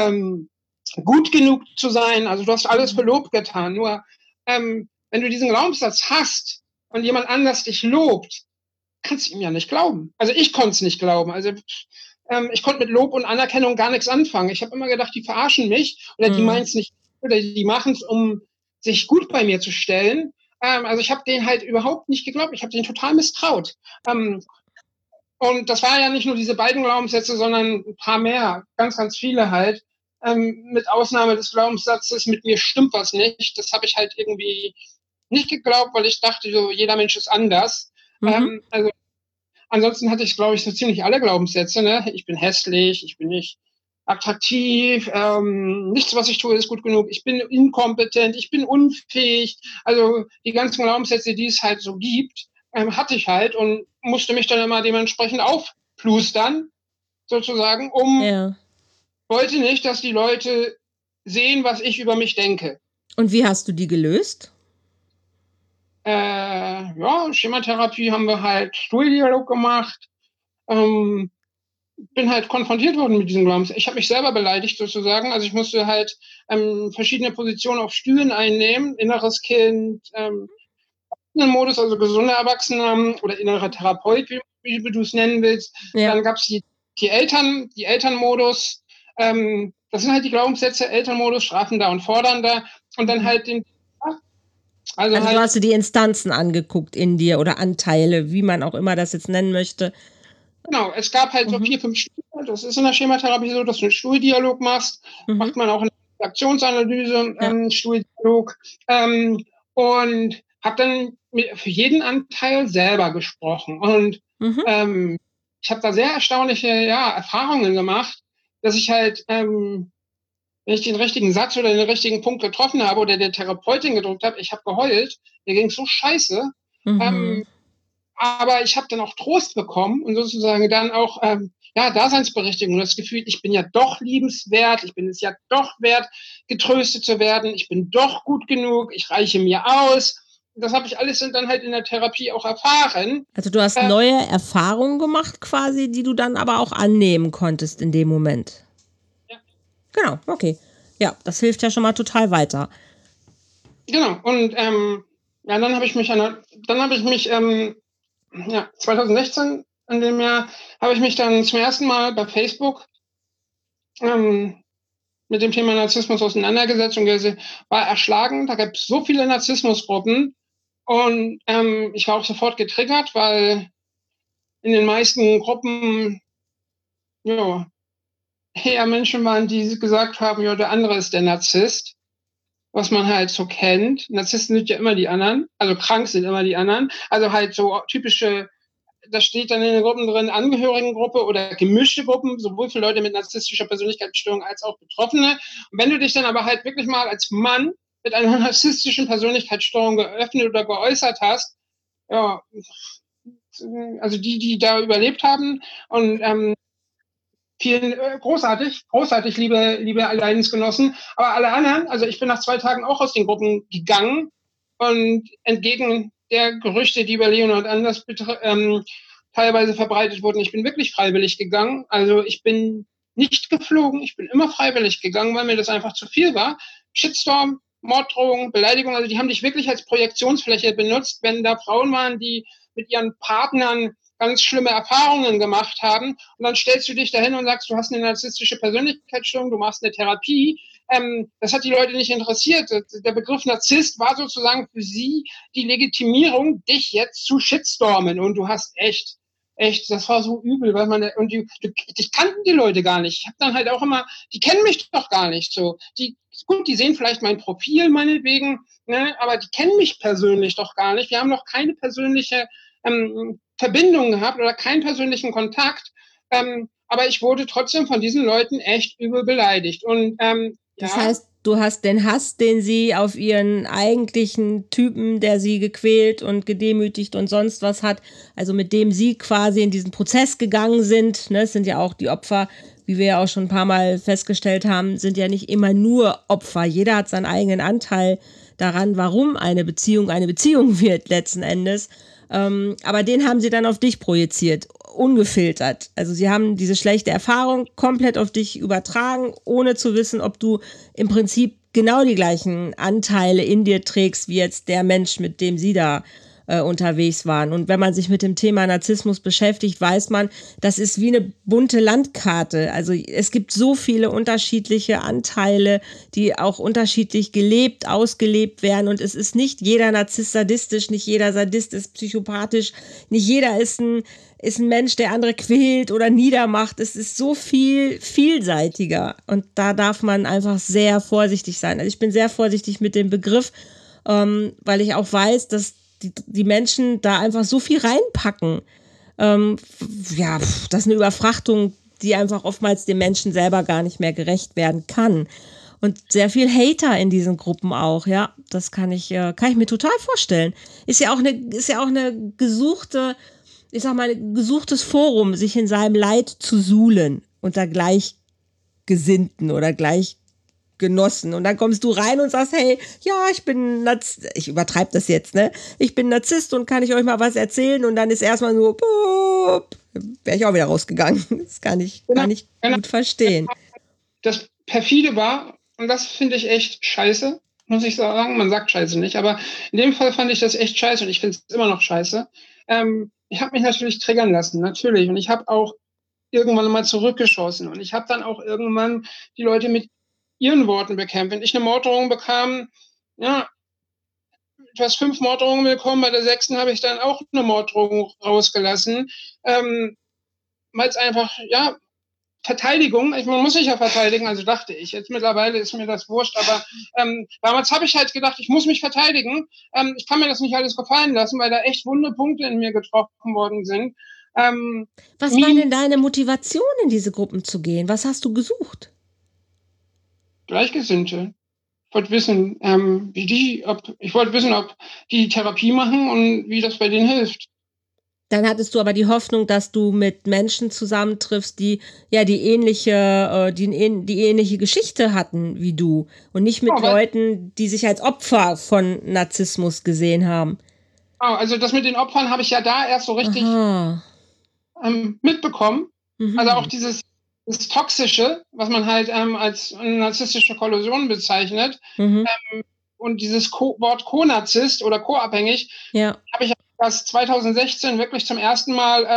gut genug zu sein. Also du hast alles für Lob getan. Nur wenn du diesen Glaubenssatz hast und jemand anders dich lobt, kannst du ihm ja nicht glauben. Also ich konnte es nicht glauben. Also ich konnte mit Lob und Anerkennung gar nichts anfangen. Ich habe immer gedacht, die verarschen mich oder die meinen es nicht oder die machen es, um sich gut bei mir zu stellen. Also ich habe denen halt überhaupt nicht geglaubt. Ich habe denen total misstraut. Und das war ja nicht nur diese beiden Glaubenssätze, sondern ein paar mehr, ganz, ganz viele halt. Mit Ausnahme des Glaubenssatzes, mit mir stimmt was nicht. Das habe ich halt irgendwie nicht geglaubt, weil ich dachte, so jeder Mensch ist anders. Also ansonsten hatte ich, glaube ich, so ziemlich alle Glaubenssätze. Ne? Ich bin hässlich, ich bin nicht attraktiv, nichts, was ich tue, ist gut genug, ich bin inkompetent, ich bin unfähig. Also die ganzen Glaubenssätze, die es halt so gibt, hatte ich halt und musste mich dann immer dementsprechend aufplustern, sozusagen, wollte nicht, dass die Leute sehen, was ich über mich denke. Und wie hast du die gelöst? Schematherapie haben wir halt Stuhldialog gemacht. Bin halt konfrontiert worden mit diesem Glaubenssatz. Ich habe mich selber beleidigt sozusagen. Also ich musste halt verschiedene Positionen auf Stühlen einnehmen. Inneres Kind, Modus, also gesunde Erwachsene oder innerer Therapeut, wie du es nennen willst. Ja. Dann gab es die Elternmodus. Das sind halt die Glaubenssätze, Elternmodus, strafender und fordernder. Und dann halt den also halt, du hast dir die Instanzen angeguckt in dir oder Anteile, wie man auch immer das jetzt nennen möchte. Genau, es gab halt so 4, 5 Stufen. Das ist in der Schematherapie so, dass du einen Stuhldialog machst. Macht man auch in der Aktionsanalyse, Stuhldialog. Und habe dann für jeden Anteil selber gesprochen. Und ich habe da sehr erstaunliche Erfahrungen gemacht, dass ich halt, wenn ich den richtigen Satz oder den richtigen Punkt getroffen habe oder der Therapeutin gedrückt habe, ich habe geheult, mir ging so scheiße. Aber ich habe dann auch Trost bekommen und sozusagen dann auch Daseinsberechtigung, das Gefühl, ich bin ja doch liebenswert, ich bin es ja doch wert, getröstet zu werden, ich bin doch gut genug, ich reiche mir aus. Das habe ich alles dann halt in der Therapie auch erfahren. Also du hast neue Erfahrungen gemacht quasi, die du dann aber auch annehmen konntest in dem Moment. Ja. Genau, okay. Ja, das hilft ja schon mal total weiter. Genau, und dann habe ich mich 2016 in dem Jahr habe ich mich dann zum ersten Mal bei Facebook mit dem Thema Narzissmus auseinandergesetzt und war erschlagen. Da gab es so viele Narzissmusgruppen und ich war auch sofort getriggert, weil in den meisten Gruppen eher Menschen waren, die gesagt haben, ja, der andere ist der Narzisst, was man halt so kennt. Narzissten sind ja immer die anderen, also krank sind immer die anderen, also halt so typische, da steht dann in den Gruppen drin, Angehörigengruppe oder gemischte Gruppen, sowohl für Leute mit narzisstischer Persönlichkeitsstörung als auch Betroffene. Und wenn du dich dann aber halt wirklich mal als Mann mit einer narzisstischen Persönlichkeitsstörung geöffnet oder geäußert hast, ja, also die da überlebt haben und vielen großartig, liebe Leidensgenossen. Aber alle anderen, also ich bin nach 2 Tagen auch aus den Gruppen gegangen und entgegen der Gerüchte, die über Leonhard Anders teilweise verbreitet wurden, ich bin wirklich freiwillig gegangen. Also ich bin nicht geflogen, ich bin immer freiwillig gegangen, weil mir das einfach zu viel war. Shitstorm, Morddrohung, Beleidigung, also die haben dich wirklich als Projektionsfläche benutzt, wenn da Frauen waren, die mit ihren Partnern ganz schlimme Erfahrungen gemacht haben. Und dann stellst du dich dahin und sagst, du hast eine narzisstische Persönlichkeitsstörung, du machst eine Therapie. Das hat die Leute nicht interessiert. Der Begriff Narzisst war sozusagen für sie die Legitimierung, dich jetzt zu shitstormen. Und du hast echt, das war so übel, weil dich kannten die Leute gar nicht. Ich habe dann halt auch immer, die kennen mich doch gar nicht so. Gut, die sehen vielleicht mein Profil meinetwegen, ne, aber die kennen mich persönlich doch gar nicht. Wir haben noch keine persönliche Verbindung gehabt oder keinen persönlichen Kontakt. Aber ich wurde trotzdem von diesen Leuten echt übel beleidigt. Und das heißt, du hast den Hass, den sie auf ihren eigentlichen Typen, der sie gequält und gedemütigt und sonst was hat, also mit dem sie quasi in diesen Prozess gegangen sind, ne, es sind ja auch die Opfer, wie wir ja auch schon ein paar Mal festgestellt haben, sind ja nicht immer nur Opfer. Jeder hat seinen eigenen Anteil daran, warum eine Beziehung wird letzten Endes. Aber den haben sie dann auf dich projiziert, ungefiltert. Also sie haben diese schlechte Erfahrung komplett auf dich übertragen, ohne zu wissen, ob du im Prinzip genau die gleichen Anteile in dir trägst, wie jetzt der Mensch, mit dem sie da unterwegs waren. Und wenn man sich mit dem Thema Narzissmus beschäftigt, weiß man, das ist wie eine bunte Landkarte. Also es gibt so viele unterschiedliche Anteile, die auch unterschiedlich gelebt, ausgelebt werden. Und es ist nicht jeder Narzisst sadistisch, nicht jeder Sadist ist psychopathisch, nicht jeder ist ein Mensch, der andere quält oder niedermacht. Es ist so vielseitiger. Und da darf man einfach sehr vorsichtig sein. Also ich bin sehr vorsichtig mit dem Begriff, weil ich auch weiß, dass die Menschen da einfach so viel reinpacken. Das ist eine Überfrachtung, die einfach oftmals dem Menschen selber gar nicht mehr gerecht werden kann. Und sehr viel Hater in diesen Gruppen auch, ja. Das kann ich mir total vorstellen. Ist ja auch eine gesuchte, ich sag mal, ein gesuchtes Forum, sich in seinem Leid zu suhlen unter Gleichgesinnten oder Gleichgenossen. Und dann kommst du rein und sagst, hey, ja, ich übertreibe das jetzt, ne? Ich bin Narzisst und kann ich euch mal was erzählen? Und dann ist erstmal nur, wäre ich auch wieder rausgegangen. Das kann ich gut verstehen. Das perfide war, und das finde ich echt scheiße, muss ich sagen. Man sagt scheiße nicht, aber in dem Fall fand ich das echt scheiße und ich finde es immer noch scheiße. Ich habe mich natürlich triggern lassen, natürlich. Und ich habe auch irgendwann mal zurückgeschossen. Und ich habe dann auch irgendwann die Leute mit ihren Worten bekämpft. Wenn ich eine Morddrohung bekam, ja, du hast 5 Morddrohungen bekommen, bei der 6. habe ich dann auch eine Morddrohung rausgelassen. Weil es einfach, ja, Verteidigung, man muss sich ja verteidigen, also dachte ich. Jetzt mittlerweile ist mir das wurscht, aber damals habe ich halt gedacht, ich muss mich verteidigen. Ich kann mir das nicht alles gefallen lassen, weil da echt wunde Punkte in mir getroffen worden sind. Was war denn deine Motivation, in diese Gruppen zu gehen? Was hast du gesucht? Gleichgesinnte. Ich wollte wissen, ob die Therapie machen und wie das bei denen hilft. Dann hattest du aber die Hoffnung, dass du mit Menschen zusammentriffst, die ja die ähnliche Geschichte hatten wie du und nicht mit Leuten, die sich als Opfer von Narzissmus gesehen haben. Also das mit den Opfern habe ich ja da erst so richtig mitbekommen. Mhm. Also auch das Toxische, was man halt als narzisstische Kollusion bezeichnet. Mhm. Und dieses Wort Co-Narzisst oder co-abhängig, habe ich das 2016 wirklich zum ersten Mal,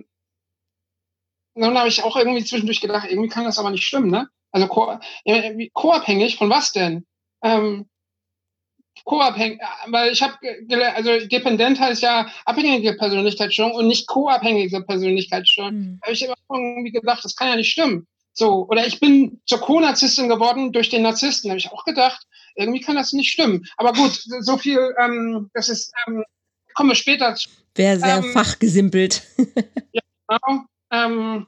dann habe ich auch irgendwie zwischendurch gedacht, irgendwie kann das aber nicht stimmen, ne? Also co-abhängig von was denn? Co-abhängig, weil ich habe also dependent heißt ja abhängige Persönlichkeitsstörung und nicht co-abhängige Persönlichkeitsstörung. Da habe ich immer irgendwie gedacht, das kann ja nicht stimmen. So, oder ich bin zur Co-Narzisstin geworden durch den Narzissten. Da habe ich auch gedacht, irgendwie kann das nicht stimmen. Aber gut, so viel, das ist, kommen wir später zu. Wäre sehr fachgesimpelt. Ja, genau.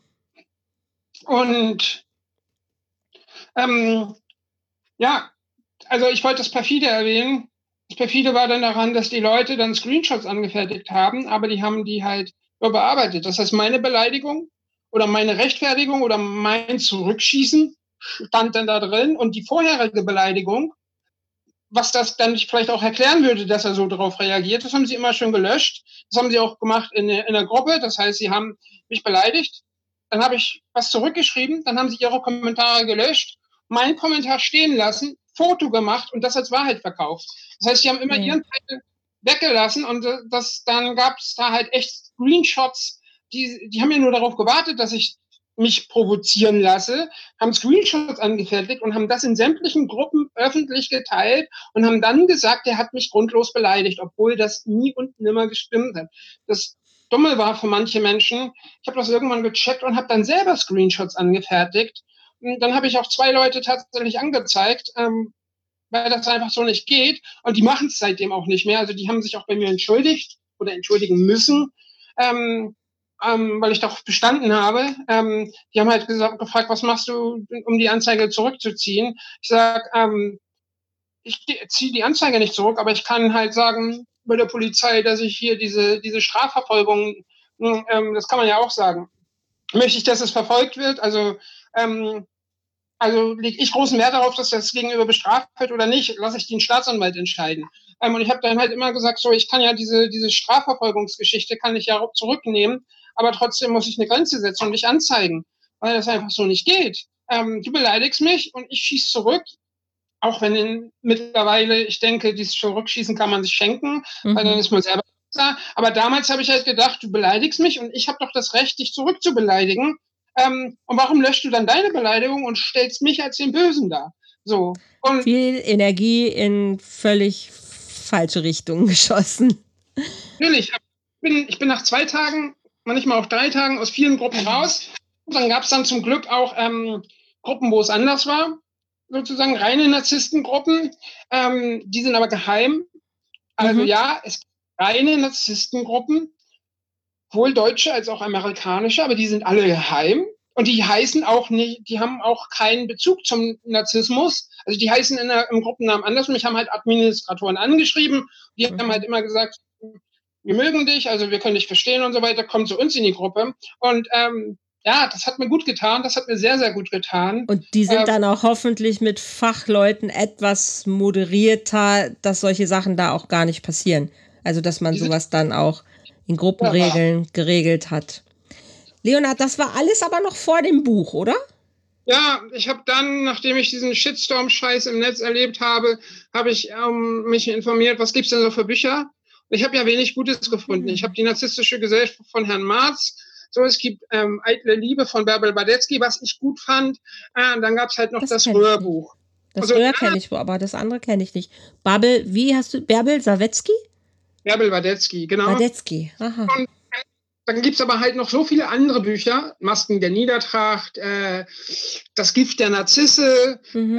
Ja, also ich wollte das perfide erwähnen. Das perfide war dann daran, dass die Leute dann Screenshots angefertigt haben, aber die haben die halt überarbeitet. Das heißt, meine Beleidigung oder meine Rechtfertigung oder mein Zurückschießen stand dann da drin und die vorherige Beleidigung, was das dann vielleicht auch erklären würde, dass er so darauf reagiert, das haben sie immer schön gelöscht. Das haben sie auch gemacht in der Gruppe. Das heißt, sie haben mich beleidigt. Dann habe ich was zurückgeschrieben. Dann haben sie ihre Kommentare gelöscht, meinen Kommentar stehen lassen, Foto gemacht und das als Wahrheit verkauft. Das heißt, sie haben immer ihren Teil weggelassen und dann gab es da halt echt Screenshots, die haben ja nur darauf gewartet, dass ich mich provozieren lasse, haben Screenshots angefertigt und haben das in sämtlichen Gruppen öffentlich geteilt und haben dann gesagt, er hat mich grundlos beleidigt, obwohl das nie und nimmer gestimmt hat. Das Dumme war für manche Menschen, ich habe das irgendwann gecheckt und habe dann selber Screenshots angefertigt. Und dann habe ich auch 2 Leute tatsächlich angezeigt, weil das einfach so nicht geht. Und die machen es seitdem auch nicht mehr. Also die haben sich auch bei mir entschuldigt oder entschuldigen müssen. Weil ich darauf bestanden habe. Die haben halt gefragt, was machst du, um die Anzeige zurückzuziehen? Ich sage, ich ziehe die Anzeige nicht zurück, aber ich kann halt sagen bei der Polizei, dass ich hier diese Strafverfolgung, das kann man ja auch sagen. Möchte ich, dass es verfolgt wird? Also lege ich großen Wert darauf, dass das gegenüber bestraft wird oder nicht, lasse ich den Staatsanwalt entscheiden. Und ich habe dann halt immer gesagt, so, ich kann ja diese Strafverfolgungsgeschichte kann ich ja auch zurücknehmen, aber trotzdem muss ich eine Grenze setzen und dich anzeigen, weil das einfach so nicht geht. Du beleidigst mich und ich schieße zurück, auch wenn mittlerweile, ich denke, dieses Zurückschießen kann man sich schenken, weil dann ist man selber da. Aber damals habe ich halt gedacht, du beleidigst mich und ich habe doch das Recht, dich zurückzubeleidigen. Und warum löscht du dann deine Beleidigung und stellst mich als den Bösen dar? So. Und viel Energie in völlig falsche Richtungen geschossen. natürlich, ich bin nach 2 Tagen, manchmal auch 3 Tagen aus vielen Gruppen raus. Und dann gab es dann zum Glück auch Gruppen, wo es anders war, sozusagen reine Narzisstengruppen. Die sind aber geheim. Also ja, es gibt reine Narzisstengruppen, sowohl deutsche als auch amerikanische, aber die sind alle geheim. Und die heißen auch nicht, die haben auch keinen Bezug zum Narzissmus. Also die heißen im Gruppennamen anders. Mich haben halt Administratoren angeschrieben. Die haben halt immer gesagt, wir mögen dich, also wir können dich verstehen und so weiter, komm zu uns in die Gruppe. Und ja, das hat mir gut getan, das hat mir sehr, sehr gut getan. Und die sind dann auch hoffentlich mit Fachleuten etwas moderierter, dass solche Sachen da auch gar nicht passieren. Also dass man sowas dann auch in Gruppenregeln geregelt hat. Leonhard, das war alles aber noch vor dem Buch, oder? Ja, ich habe dann, nachdem ich diesen Shitstorm-Scheiß im Netz erlebt habe, habe ich mich informiert, was gibt's denn so für Bücher? Und ich habe ja wenig Gutes gefunden. Ich habe die Narzisstische Gesellschaft von Herrn Marz, so, es gibt Eitle Liebe von Bärbel Badetzky, was ich gut fand. Dann gab's halt noch das Röhrbuch. Das Röhr kenne ich, aber das andere kenne ich nicht. Bärbel, wie hast du, Bärbel Sawetzky? Bärbel Badetzky, genau. Badetzky, aha. Und dann gibt's aber halt noch so viele andere Bücher. Masken der Niedertracht, Das Gift der Narzisse.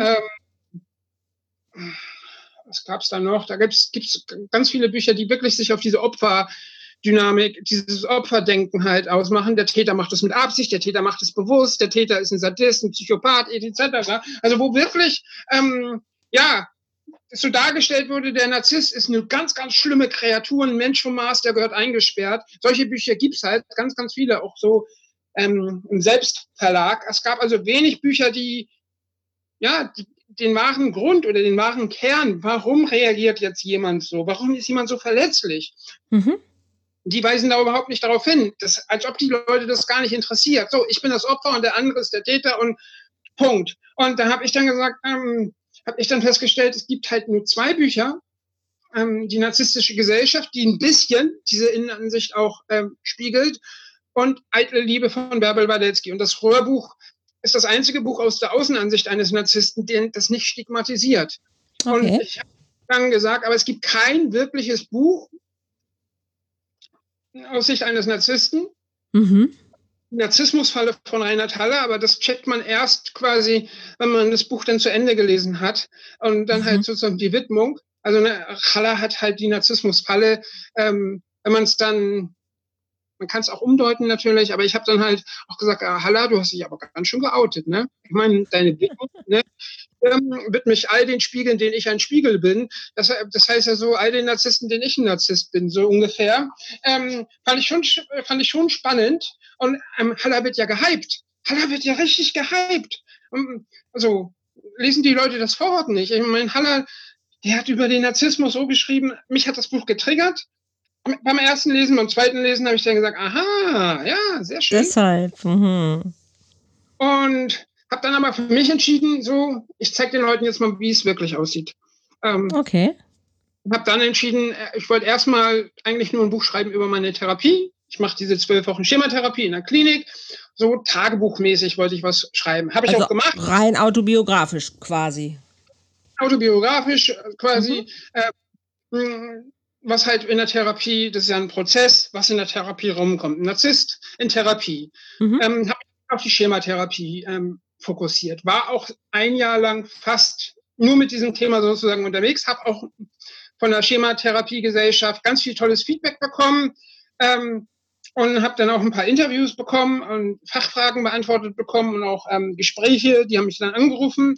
Was gab's da noch? Da gibt's ganz viele Bücher, die wirklich sich auf diese Opferdynamik, dieses Opferdenken halt ausmachen. Der Täter macht es mit Absicht, der Täter macht es bewusst, der Täter ist ein Sadist, ein Psychopath, etc. Also wo wirklich, ja, so dargestellt wurde, der Narzisst ist eine ganz, ganz schlimme Kreatur, ein Mensch vom Mars, der gehört eingesperrt. Solche Bücher gibt's halt, ganz, ganz viele, auch so im Selbstverlag. Es gab also wenig Bücher, die den wahren Grund oder den wahren Kern, warum reagiert jetzt jemand so, warum ist jemand so verletzlich, die weisen da überhaupt nicht darauf hin, als ob die Leute das gar nicht interessiert. So, ich bin das Opfer und der andere ist der Täter und Punkt. Und da habe ich dann gesagt, habe ich dann festgestellt, es gibt halt nur 2 Bücher, die Narzisstische Gesellschaft, die ein bisschen diese Innenansicht auch spiegelt, und Eitle Liebe von Bärbel Badetzky. Und das Röhrbuch ist das einzige Buch aus der Außenansicht eines Narzissten, das nicht stigmatisiert. Okay. Und ich habe dann gesagt, aber es gibt kein wirkliches Buch aus Sicht eines Narzissten. Narzissmusfalle von Reinhard Haller, aber das checkt man erst quasi, wenn man das Buch dann zu Ende gelesen hat und dann halt sozusagen die Widmung. Also Haller hat halt die Narzissmusfalle, wenn man es dann, man kann es auch umdeuten natürlich, aber ich habe dann halt auch gesagt, Haller, du hast dich aber ganz schön geoutet, ne? Ich meine, deine Widmung, ne? Wird mich all den Spiegeln, denen ich ein Spiegel bin. Das heißt ja so, all den Narzissten, denen ich ein Narzisst bin, so ungefähr. Fand ich schon spannend. Und Haller wird ja gehypt. Haller wird ja richtig gehypt. Also lesen die Leute das Vorwort nicht. Ich meine, Haller, der hat über den Narzissmus so geschrieben, mich hat das Buch getriggert. Beim ersten Lesen, beim zweiten Lesen habe ich dann gesagt, aha, ja, sehr schön. Deshalb. Und habe dann aber für mich entschieden, so, ich zeige den Leuten jetzt mal, wie es wirklich aussieht. Okay. habe dann entschieden, ich wollte erstmal eigentlich nur ein Buch schreiben über meine Therapie. Ich mache diese 12 Wochen Schematherapie in der Klinik. So tagebuchmäßig wollte ich was schreiben. Habe ich Also auch gemacht. rein autobiografisch quasi. Autobiografisch quasi. Was halt in der Therapie, das ist ja ein Prozess, was in der Therapie rumkommt. Ein Narzisst in Therapie. Habe ich auf die Schematherapie fokussiert. War auch ein Jahr lang fast nur mit diesem Thema sozusagen unterwegs. Habe auch von der Schematherapiegesellschaft ganz viel tolles Feedback bekommen und habe dann auch ein paar Interviews bekommen und Fachfragen beantwortet bekommen und auch Gespräche, die haben mich dann angerufen.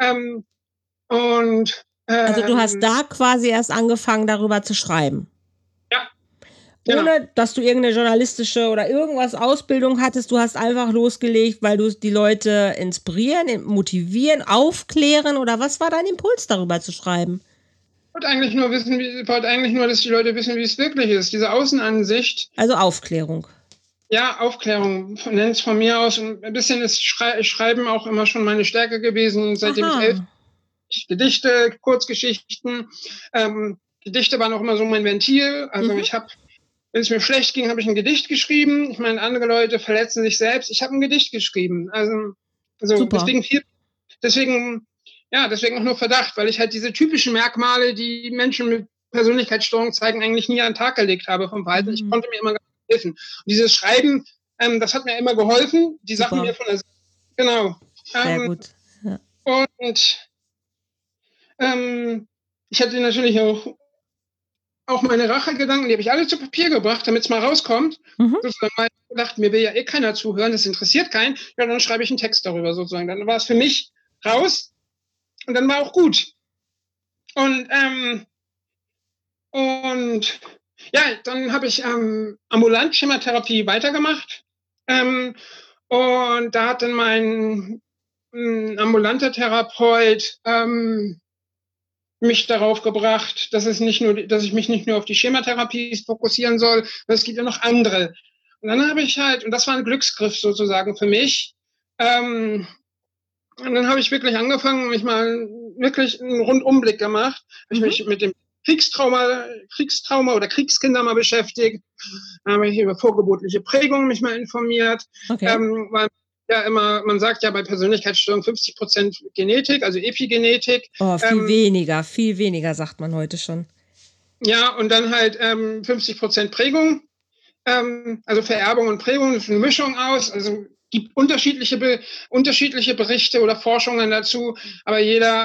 Also du hast da quasi erst angefangen, darüber zu schreiben. Ja. Genau. Ohne, dass du irgendeine journalistische oder irgendwas Ausbildung hattest, du hast einfach losgelegt, weil du die Leute inspirieren, motivieren, aufklären, oder was war dein Impuls, darüber zu schreiben? Ich wollte eigentlich nur, dass die Leute wissen, wie es wirklich ist, diese Außenansicht. Also Aufklärung. Ja, Aufklärung, nennt es von mir aus. Und ein bisschen ist Schreiben auch immer schon meine Stärke gewesen, seitdem ich 11 Gedichte, Kurzgeschichten. Gedichte waren auch immer so mein Ventil. Also ich habe, wenn es mir schlecht ging, habe ich ein Gedicht geschrieben. Ich meine, andere Leute verletzen sich selbst. Ich habe ein Gedicht geschrieben. Also so, deswegen auch nur Verdacht, weil ich halt diese typischen Merkmale, die Menschen mit Persönlichkeitsstörungen zeigen, eigentlich nie an den Tag gelegt habe vom Verhalten. Ich konnte mir immer helfen. Und dieses Schreiben, das hat mir immer geholfen. Die Sachen mir von der genau. Sehr gut. Ja. Und ich hatte natürlich auch meine Rachegedanken, die habe ich alle zu Papier gebracht, damit es mal rauskommt. Sozusagen mal gedacht, mir will ja eh keiner zuhören, das interessiert keinen. Ja, dann schreibe ich einen Text darüber sozusagen. Dann war es für mich raus und dann war auch gut. Und ja, dann habe ich ambulant Schematherapie weitergemacht. Und da hat dann mein ambulanter Therapeut mich darauf gebracht, dass ich mich nicht nur auf die Schematherapie fokussieren soll, sondern es gibt ja noch andere. Und dann habe ich halt, und das war ein Glücksgriff sozusagen für mich, und dann habe ich wirklich angefangen, mich mal wirklich einen Rundumblick gemacht. Ich mich mit dem Kriegstrauma oder Kriegskinder mal beschäftigt. Dann habe ich über vorgeburtliche Prägungen mich mal informiert. Weil ja immer, man sagt ja bei Persönlichkeitsstörungen 50% Genetik, also Epigenetik. Oh, viel weniger sagt man heute schon. Ja, und dann halt 50% Prägung, also Vererbung und Prägung, das ist eine Mischung aus, also gibt unterschiedliche Berichte oder Forschungen dazu, aber jeder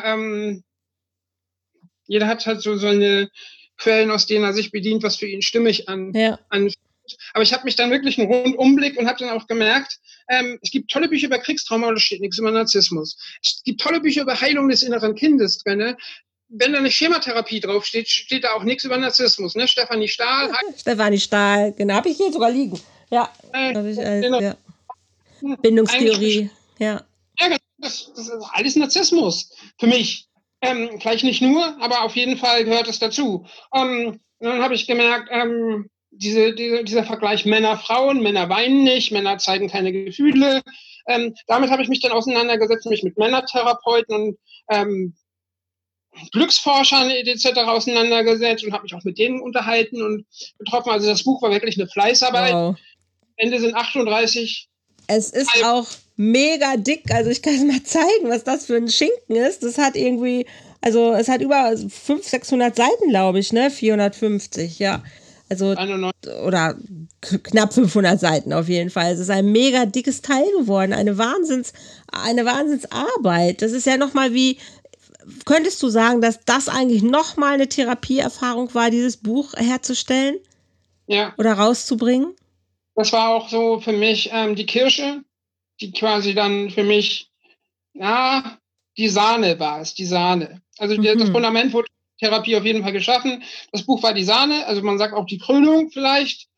hat halt so seine Quellen, aus denen er sich bedient, was für ihn stimmig anfühlt. Aber ich habe mich dann wirklich einen Rundumblick und habe dann auch gemerkt, es gibt tolle Bücher über Kriegstrauma, da steht nichts über Narzissmus. Es gibt tolle Bücher über Heilung des inneren Kindes drin. Wenn da eine Schematherapie draufsteht, steht da auch nichts über Narzissmus. Ne? Stefanie Stahl, genau, habe ich hier sogar liegen. Ja, ja. Bindungstheorie, ja. Ja, das ist alles Narzissmus für mich. Vielleicht nicht nur, aber auf jeden Fall gehört es dazu. Dann habe ich gemerkt, dieser Vergleich Männer-Frauen, Männer weinen nicht, Männer zeigen keine Gefühle. Damit habe ich mich dann auseinandergesetzt, mich mit Männertherapeuten und Glücksforschern etc. auseinandergesetzt und habe mich auch mit denen unterhalten und getroffen. Also das Buch war wirklich eine Fleißarbeit. Wow. Ende sind 38. Es ist auch mega dick. Also ich kann es mal zeigen, was das für ein Schinken ist. Das hat irgendwie, also es hat über 500-600 Seiten, glaube ich, ne? 450, ja. Also, oder knapp 500 Seiten auf jeden Fall. Es ist ein mega dickes Teil geworden. Eine Wahnsinnsarbeit. Das ist ja nochmal wie, könntest du sagen, dass das eigentlich nochmal eine Therapieerfahrung war, dieses Buch herzustellen? Ja. Oder rauszubringen? Das war auch so für mich die Kirsche, die quasi dann für mich, ja, die Sahne war es, die Sahne. Also das Fundament wurde Therapie auf jeden Fall geschaffen. Das Buch war die Sahne, also man sagt auch die Krönung vielleicht.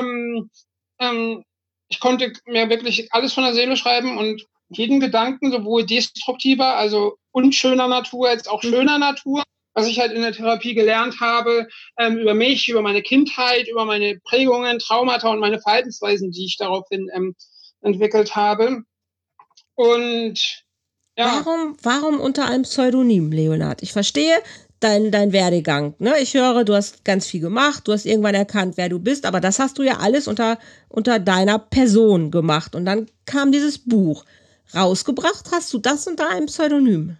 Ich konnte mir wirklich alles von der Seele schreiben und jeden Gedanken, sowohl destruktiver, also unschöner Natur, als auch schöner Natur, was ich halt in der Therapie gelernt habe, über mich, über meine Kindheit, über meine Prägungen, Traumata und meine Verhaltensweisen, die ich daraufhin entwickelt habe. Und ja. Warum unter einem Pseudonym, Leonhard? Ich verstehe, dein Werdegang. Ne? Ich höre, du hast ganz viel gemacht, du hast irgendwann erkannt, wer du bist, aber das hast du ja alles unter deiner Person gemacht. Und dann kam dieses Buch. Rausgebracht hast du das unter einem Pseudonym.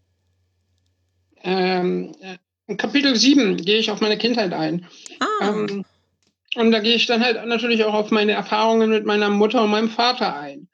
In Kapitel 7 gehe ich auf meine Kindheit ein. Und da gehe ich dann halt natürlich auch auf meine Erfahrungen mit meiner Mutter und meinem Vater ein.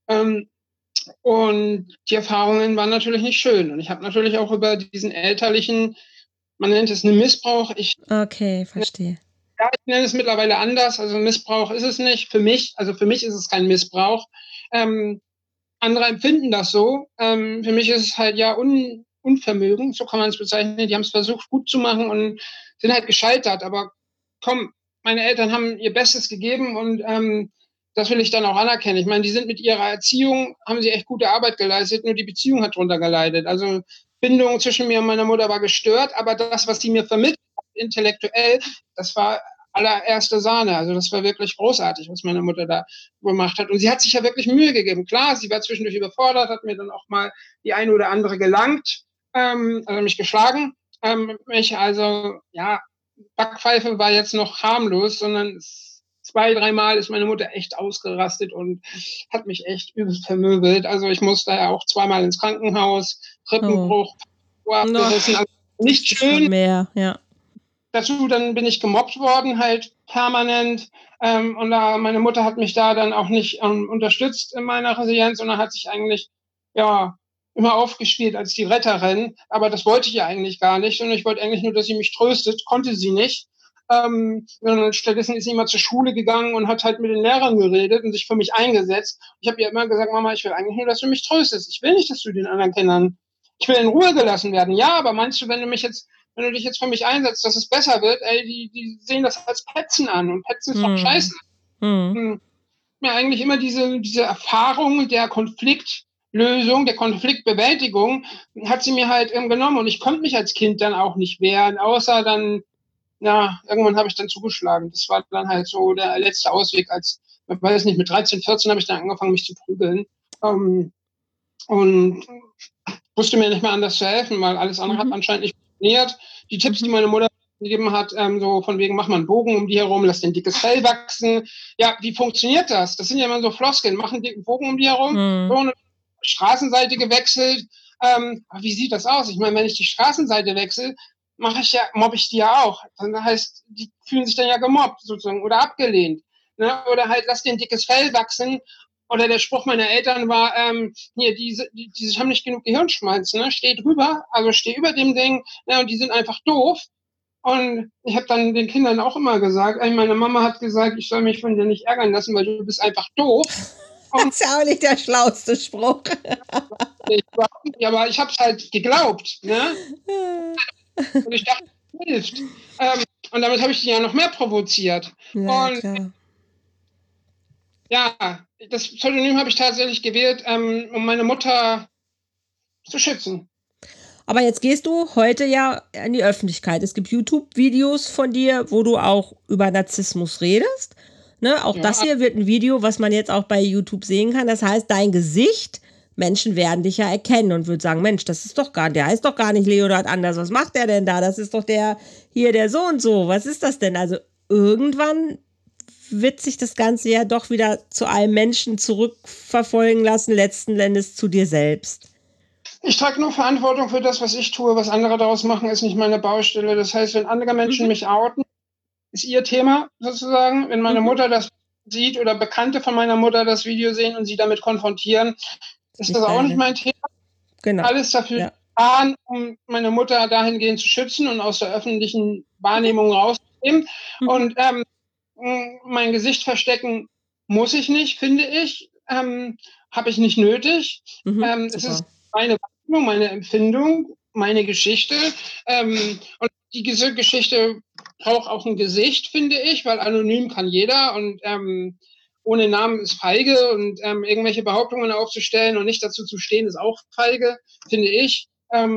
Und die Erfahrungen waren natürlich nicht schön. Und ich habe natürlich auch über diesen elterlichen, man nennt es einen Missbrauch. Okay, verstehe. Ja, ich nenne es mittlerweile anders. Also Missbrauch ist es nicht. Für mich ist es kein Missbrauch. Andere empfinden das so. Für mich ist es halt ja Unvermögen, so kann man es bezeichnen. Die haben es versucht gut zu machen und sind halt gescheitert. Aber komm, meine Eltern haben ihr Bestes gegeben und das will ich dann auch anerkennen. Ich meine, die sind mit ihrer Erziehung, haben sie echt gute Arbeit geleistet, nur die Beziehung hat drunter geleidet. Also Bindung zwischen mir und meiner Mutter war gestört, aber das, was sie mir vermittelt hat, intellektuell, das war allererste Sahne. Also das war wirklich großartig, was meine Mutter da gemacht hat. Und sie hat sich ja wirklich Mühe gegeben. Klar, sie war zwischendurch überfordert, hat mir dann auch mal die eine oder andere gelangt, also mich geschlagen. Backpfeife war jetzt noch harmlos, sondern 2, 3 Mal ist meine Mutter echt ausgerastet und hat mich echt übelst vermöbelt. Also ich musste ja auch 2-mal ins Krankenhaus, Rippenbruch, abgerissen, also nicht schön. Mehr, ja. Dazu dann bin ich gemobbt worden, halt permanent. Und meine Mutter hat mich da dann auch nicht unterstützt in meiner Resilienz, sondern hat sich eigentlich immer aufgespielt als die Retterin. Aber das wollte ich ja eigentlich gar nicht. Und ich wollte eigentlich nur, dass sie mich tröstet. Konnte sie nicht. Stattdessen ist sie immer zur Schule gegangen und hat halt mit den Lehrern geredet und sich für mich eingesetzt. Ich habe ihr immer gesagt, Mama, ich will eigentlich nur, dass du mich tröstest. Ich will nicht, dass du den anderen Kindern, ich will in Ruhe gelassen werden. Ja, aber meinst du, wenn du dich jetzt für mich einsetzt, dass es besser wird, die sehen das als Petzen an und Petzen ist doch scheiße. Mir eigentlich immer diese Erfahrung der Konfliktlösung, der Konfliktbewältigung hat sie mir halt genommen und ich konnte mich als Kind dann auch nicht wehren, außer dann, irgendwann habe ich dann zugeschlagen. Das war dann halt so der letzte Ausweg, ich weiß nicht, mit 13, 14 habe ich dann angefangen, mich zu prügeln. Und wusste mir nicht mehr anders zu helfen, weil alles andere hat anscheinend nicht funktioniert. Die Tipps, die meine Mutter gegeben hat, so von wegen, mach mal einen Bogen um die herum, lass den dickes Fell wachsen. Ja, wie funktioniert das? Das sind ja immer so Floskeln. Mach einen dicken Bogen um die herum, so eine Straßenseite gewechselt. Aber wie sieht das aus? Ich meine, wenn ich die Straßenseite wechsle, mobbe ich die ja auch. Das heißt, die fühlen sich dann ja gemobbt sozusagen oder abgelehnt. Ne? Oder halt, lass den dickes Fell wachsen. Oder der Spruch meiner Eltern war, die haben nicht genug Gehirnschmalz, ne? Steh drüber, also steh über dem Ding, ne? Und die sind einfach doof. Und ich habe dann den Kindern auch immer gesagt, meine Mama hat gesagt, ich soll mich von dir nicht ärgern lassen, weil du bist einfach doof. Das ist ja auch nicht der schlauste Spruch. Aber ich habe es halt geglaubt, ne? Und ich dachte, das hilft. Und damit habe ich die ja noch mehr provoziert. Ja, klar. Ja, das Pseudonym habe ich tatsächlich gewählt, um meine Mutter zu schützen. Aber jetzt gehst du heute ja in die Öffentlichkeit. Es gibt YouTube-Videos von dir, wo du auch über Narzissmus redest. Ne? Auch das hier wird ein Video, was man jetzt auch bei YouTube sehen kann. Das heißt, dein Gesicht, Menschen werden dich ja erkennen und würden sagen, Mensch, der heißt doch gar nicht Leonhard Anders. Was macht der denn da? Das ist doch der so und so. Was ist das denn? Also irgendwann wird sich das Ganze ja doch wieder zu einem Menschen zurückverfolgen lassen, letzten Endes zu dir selbst. Ich trage nur Verantwortung für das, was ich tue. Was andere daraus machen, ist nicht meine Baustelle. Das heißt, wenn andere Menschen mich outen, ist ihr Thema sozusagen. Wenn meine Mutter das sieht oder Bekannte von meiner Mutter das Video sehen und sie damit konfrontieren, ist das auch nicht mein Thema. Genau. Alles dafür getan, um meine Mutter dahingehend zu schützen und aus der öffentlichen Wahrnehmung rauszunehmen. Und mein Gesicht verstecken muss ich nicht, finde ich. Habe ich nicht nötig. Es ist meine Wahrnehmung, meine Empfindung, meine Geschichte. Und diese Geschichte braucht auch ein Gesicht, finde ich, weil anonym kann jeder und ohne Namen ist feige und irgendwelche Behauptungen aufzustellen und nicht dazu zu stehen, ist auch feige, finde ich.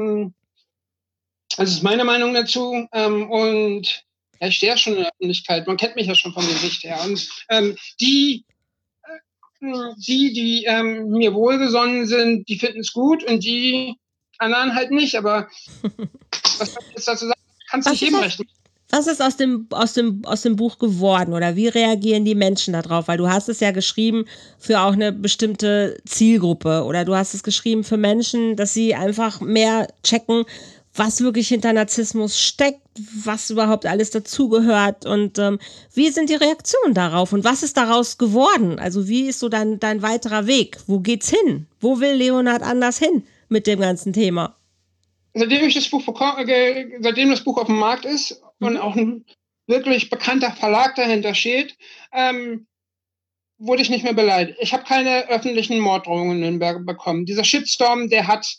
Das ist meine Meinung dazu. Und ich stehe ja schon in der Öffentlichkeit. Man kennt mich ja schon vom Gesicht her. Und die mir wohlgesonnen sind, die finden es gut. Und die, anderen halt nicht. Aber was soll ich jetzt dazu sagen? Kannst nicht jedem recht machen. Was ist aus dem Buch geworden oder wie reagieren die Menschen darauf? Weil du hast es ja geschrieben für auch eine bestimmte Zielgruppe oder du hast es geschrieben für Menschen, dass sie einfach mehr checken, was wirklich hinter Narzissmus steckt, was überhaupt alles dazugehört und wie sind die Reaktionen darauf und was ist daraus geworden? Also wie ist so dein weiterer Weg? Wo geht's hin? Wo will Leonhard Anders hin mit dem ganzen Thema? Seitdem das Buch auf dem Markt ist und auch ein wirklich bekannter Verlag dahinter steht, wurde ich nicht mehr beleidigt. Ich habe keine öffentlichen Morddrohungen in Nürnberg bekommen. Dieser Shitstorm, der hat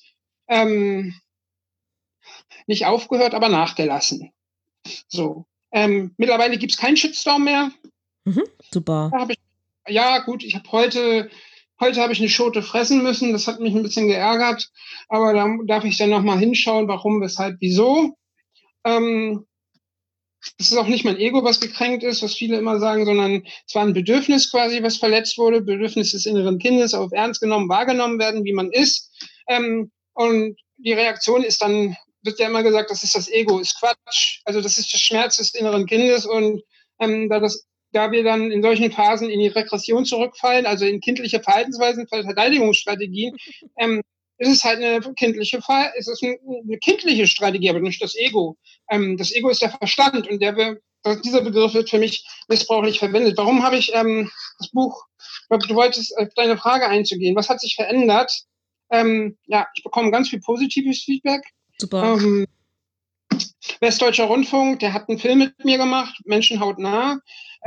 nicht aufgehört, aber nachgelassen. So. Mittlerweile gibt es keinen Shitstorm mehr. Super. Ich habe heute habe ich eine Schote fressen müssen. Das hat mich ein bisschen geärgert. Aber da darf ich dann nochmal hinschauen, warum, weshalb, wieso. Das ist auch nicht mein Ego, was gekränkt ist, was viele immer sagen, sondern es war ein Bedürfnis quasi, was verletzt wurde. Bedürfnis des inneren Kindes, auf ernst genommen, wahrgenommen werden, wie man ist. Und die Reaktion ist dann, wird ja immer gesagt, das ist das Ego, ist Quatsch. Also das ist der Schmerz des inneren Kindes. Und da wir dann in solchen Phasen in die Regression zurückfallen, also in kindliche Verhaltensweisen, Verteidigungsstrategien, ist es halt eine kindliche Strategie, aber nicht das Ego. Das Ego ist der Verstand und dieser Begriff wird für mich missbräuchlich verwendet. Warum habe ich das Buch, du wolltest auf deine Frage einzugehen, was hat sich verändert? Ich bekomme ganz viel positives Feedback. Super. Westdeutscher Rundfunk, der hat einen Film mit mir gemacht, Menschen hautnah.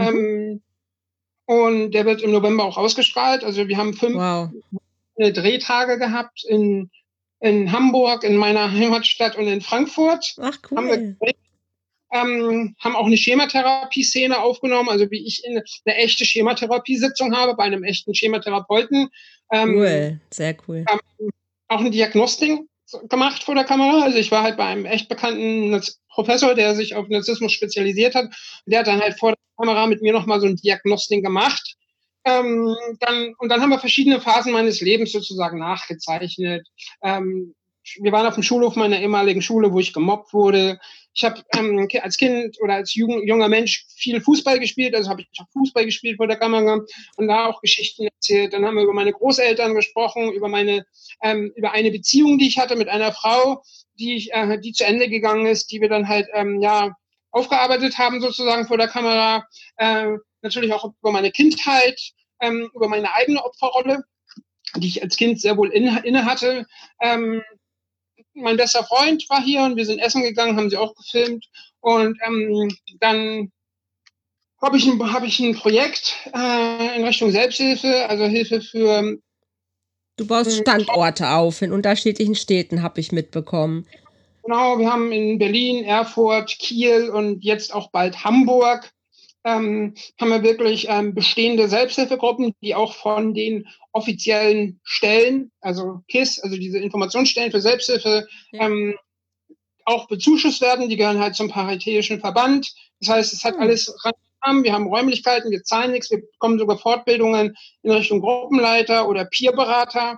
Und der wird im November auch ausgestrahlt. Also wir haben 5 Drehtage gehabt in Hamburg, in meiner Heimatstadt und in Frankfurt. Ach, cool. Haben auch eine Schematherapie-Szene aufgenommen, also wie ich eine echte Schematherapie-Sitzung habe bei einem echten Schematherapeuten. Cool, sehr cool. Auch ein Diagnostik gemacht vor der Kamera. Also ich war halt bei einem echt bekannten Professor, der sich auf Narzissmus spezialisiert hat. Der hat dann halt vor der Kamera mit mir nochmal so ein Diagnostik gemacht. Dann haben wir verschiedene Phasen meines Lebens sozusagen nachgezeichnet. Wir waren auf dem Schulhof meiner ehemaligen Schule, wo ich gemobbt wurde. Ich habe als Kind oder als junger Mensch viel Fußball gespielt, also habe ich auch Fußball gespielt vor der Kamera und da auch Geschichten erzählt. Dann haben wir über meine Großeltern gesprochen, über eine Beziehung, die ich hatte mit einer Frau, die zu Ende gegangen ist, die wir dann halt aufgearbeitet haben sozusagen vor der Kamera. Natürlich auch über meine Kindheit, über meine eigene Opferrolle, die ich als Kind sehr wohl inne hatte. Mein bester Freund war hier und wir sind essen gegangen, haben sie auch gefilmt. Und dann habe ich ein Projekt in Richtung Selbsthilfe, also Hilfe für... Du baust Standorte auf in unterschiedlichen Städten, habe ich mitbekommen. Genau, wir haben in Berlin, Erfurt, Kiel und jetzt auch bald Hamburg haben wir wirklich bestehende Selbsthilfegruppen, die auch von den offiziellen Stellen, also KISS, also diese Informationsstellen für Selbsthilfe, auch bezuschusst werden. Die gehören halt zum Paritätischen Verband. Das heißt, es hat alles Rahmen. Wir haben Räumlichkeiten, wir zahlen nichts, wir bekommen sogar Fortbildungen in Richtung Gruppenleiter oder Peerberater.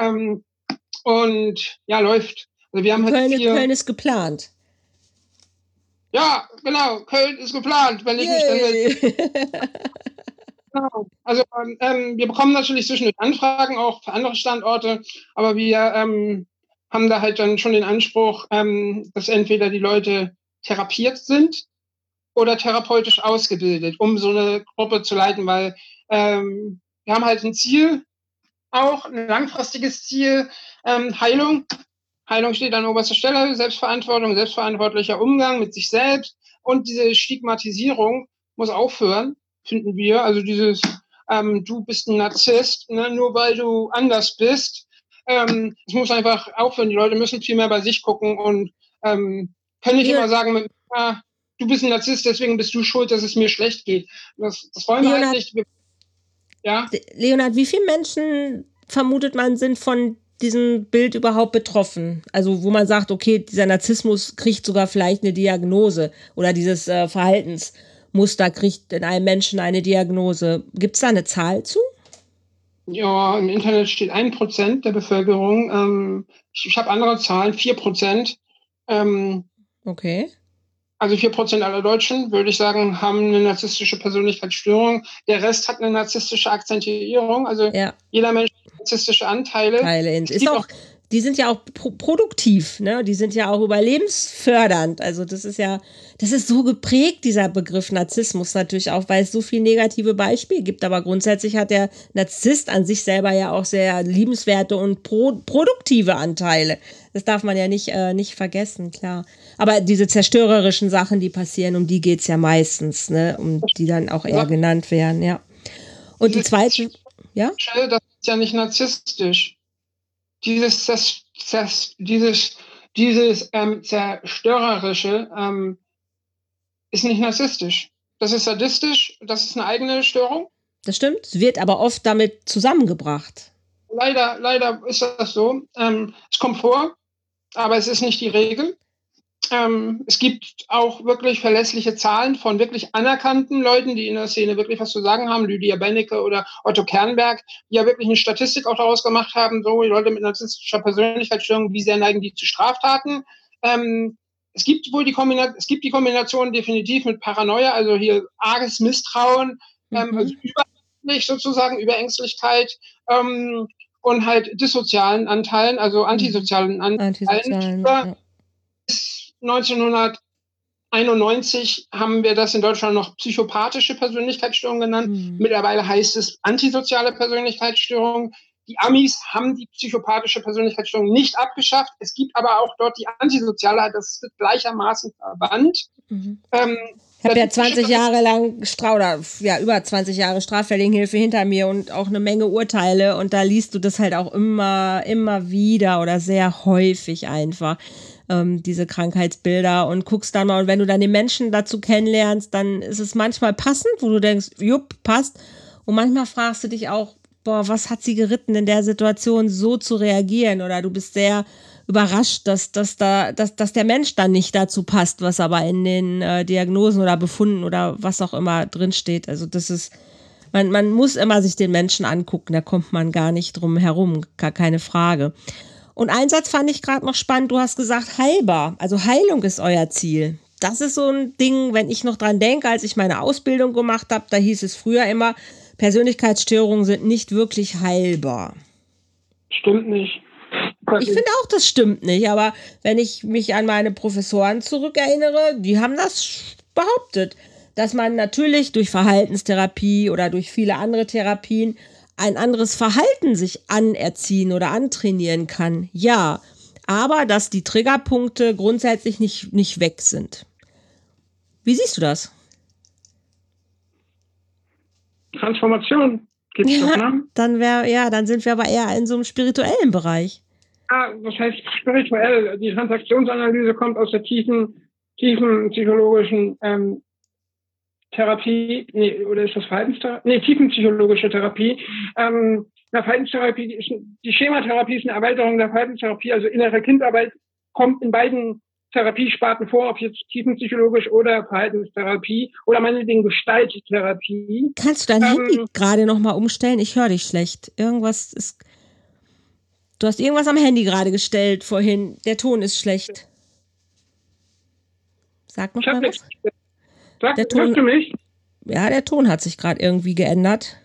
Und ja, läuft. Also wir haben Köln ist geplant. Ja, genau, Köln ist geplant, wenn ich mich dann will. Genau. Also wir bekommen natürlich zwischendurch Anfragen auch für andere Standorte, aber wir haben da halt dann schon den Anspruch, dass entweder die Leute therapiert sind oder therapeutisch ausgebildet, um so eine Gruppe zu leiten, weil wir haben halt ein Ziel, auch ein langfristiges Ziel, Heilung. Heilung steht an oberster Stelle, Selbstverantwortung, selbstverantwortlicher Umgang mit sich selbst und diese Stigmatisierung muss aufhören, finden wir. Also dieses, du bist ein Narzisst, ne, nur weil du anders bist. Es muss einfach aufhören. Die Leute müssen viel mehr bei sich gucken und können nicht immer sagen, du bist ein Narzisst, deswegen bist du schuld, dass es mir schlecht geht. Das wollen wir halt nicht. Ja? Leonhard, wie viele Menschen vermutet man sind von diesem Bild überhaupt betroffen? Also wo man sagt, okay, dieser Narzissmus kriegt sogar vielleicht eine Diagnose oder dieses Verhaltensmuster kriegt in einem Menschen eine Diagnose. Gibt es da eine Zahl zu? Ja, im Internet steht 1% der Bevölkerung. Ich habe andere Zahlen, 4%. Okay. Also 4% aller Deutschen, würde ich sagen, haben eine narzisstische Persönlichkeitsstörung. Der Rest hat eine narzisstische Akzentuierung. Also Ja. jeder Mensch hat narzisstische Anteile. Teile Es ist gibt auch, die sind ja auch produktiv, ne? Die sind ja auch überlebensfördernd. Also das ist so geprägt, dieser Begriff Narzissmus natürlich auch, weil es so viele negative Beispiele gibt. Aber grundsätzlich hat der Narzisst an sich selber ja auch sehr liebenswerte und produktive Anteile. Das darf man ja nicht vergessen, klar. Aber diese zerstörerischen Sachen, die passieren, um die geht's ja meistens, ne? Um die dann auch eher genannt werden, ja. Und die zweite, ja? Das ist ja nicht narzisstisch. Dieses Zerstörerische ist nicht narzisstisch. Das ist sadistisch, das ist eine eigene Störung. Das stimmt, es wird aber oft damit zusammengebracht. Leider ist das so. Es kommt vor, aber es ist nicht die Regel. Es gibt auch wirklich verlässliche Zahlen von wirklich anerkannten Leuten, die in der Szene wirklich was zu sagen haben, Lydia Bennecke oder Otto Kernberg, die ja wirklich eine Statistik auch daraus gemacht haben, so die Leute mit narzisstischer Persönlichkeitsstörung, wie sehr neigen die zu Straftaten. Es gibt die Kombination definitiv mit Paranoia, also hier arges Misstrauen, also Überängstlichkeit, und halt dissozialen Anteilen, also antisozialen Anteilen. Ja. 1991 haben wir das in Deutschland noch psychopathische Persönlichkeitsstörung genannt. Mittlerweile heißt es antisoziale Persönlichkeitsstörung. Die Amis haben die psychopathische Persönlichkeitsstörung nicht abgeschafft. Es gibt aber auch dort die antisoziale, das wird gleichermaßen verwandt. Ich habe ja 20 Jahre lang über 20 Jahre Straffälligenhilfe hinter mir und auch eine Menge Urteile, und da liest du das halt auch immer wieder oder sehr häufig einfach, diese Krankheitsbilder, und guckst dann mal, und wenn du dann den Menschen dazu kennenlernst, dann ist es manchmal passend, wo du denkst, jupp, passt, und manchmal fragst du dich auch, boah, was hat sie geritten, in der Situation so zu reagieren, oder du bist sehr überrascht, dass der Mensch dann nicht dazu passt, was aber in den Diagnosen oder Befunden oder was auch immer drinsteht. Also das ist, man muss immer sich den Menschen angucken, da kommt man gar nicht drum herum, gar keine Frage. Und einen Satz fand ich gerade noch spannend, du hast gesagt, heilbar, also Heilung ist euer Ziel. Das ist so ein Ding, wenn ich noch dran denke, als ich meine Ausbildung gemacht habe, da hieß es früher immer, Persönlichkeitsstörungen sind nicht wirklich heilbar. Stimmt nicht. Ich finde auch, das stimmt nicht, aber wenn ich mich an meine Professoren zurückerinnere, die haben das behauptet, dass man natürlich durch Verhaltenstherapie oder durch viele andere Therapien ein anderes Verhalten sich anerziehen oder antrainieren kann. Ja, aber dass die Triggerpunkte grundsätzlich nicht weg sind. Wie siehst du das? Transformation gibt es doch, ne? Dann sind wir aber eher in so einem spirituellen Bereich. Was heißt spirituell? Die Transaktionsanalyse kommt aus der tiefen psychologischen Therapie, oder ist das Verhaltenstherapie? Tiefenpsychologische Therapie. Verhaltenstherapie, die Schematherapie ist eine Erweiterung der Verhaltenstherapie, also innere Kindarbeit kommt in beiden Therapiesparten vor, ob jetzt tiefenpsychologisch oder Verhaltenstherapie oder meinetwegen Gestalttherapie. Kannst du dein Handy gerade nochmal umstellen? Ich höre dich schlecht. Du hast irgendwas am Handy gerade gestellt vorhin. Der Ton ist schlecht. Sag noch mal was. Hörst du mich? Ja, der Ton hat sich gerade irgendwie geändert.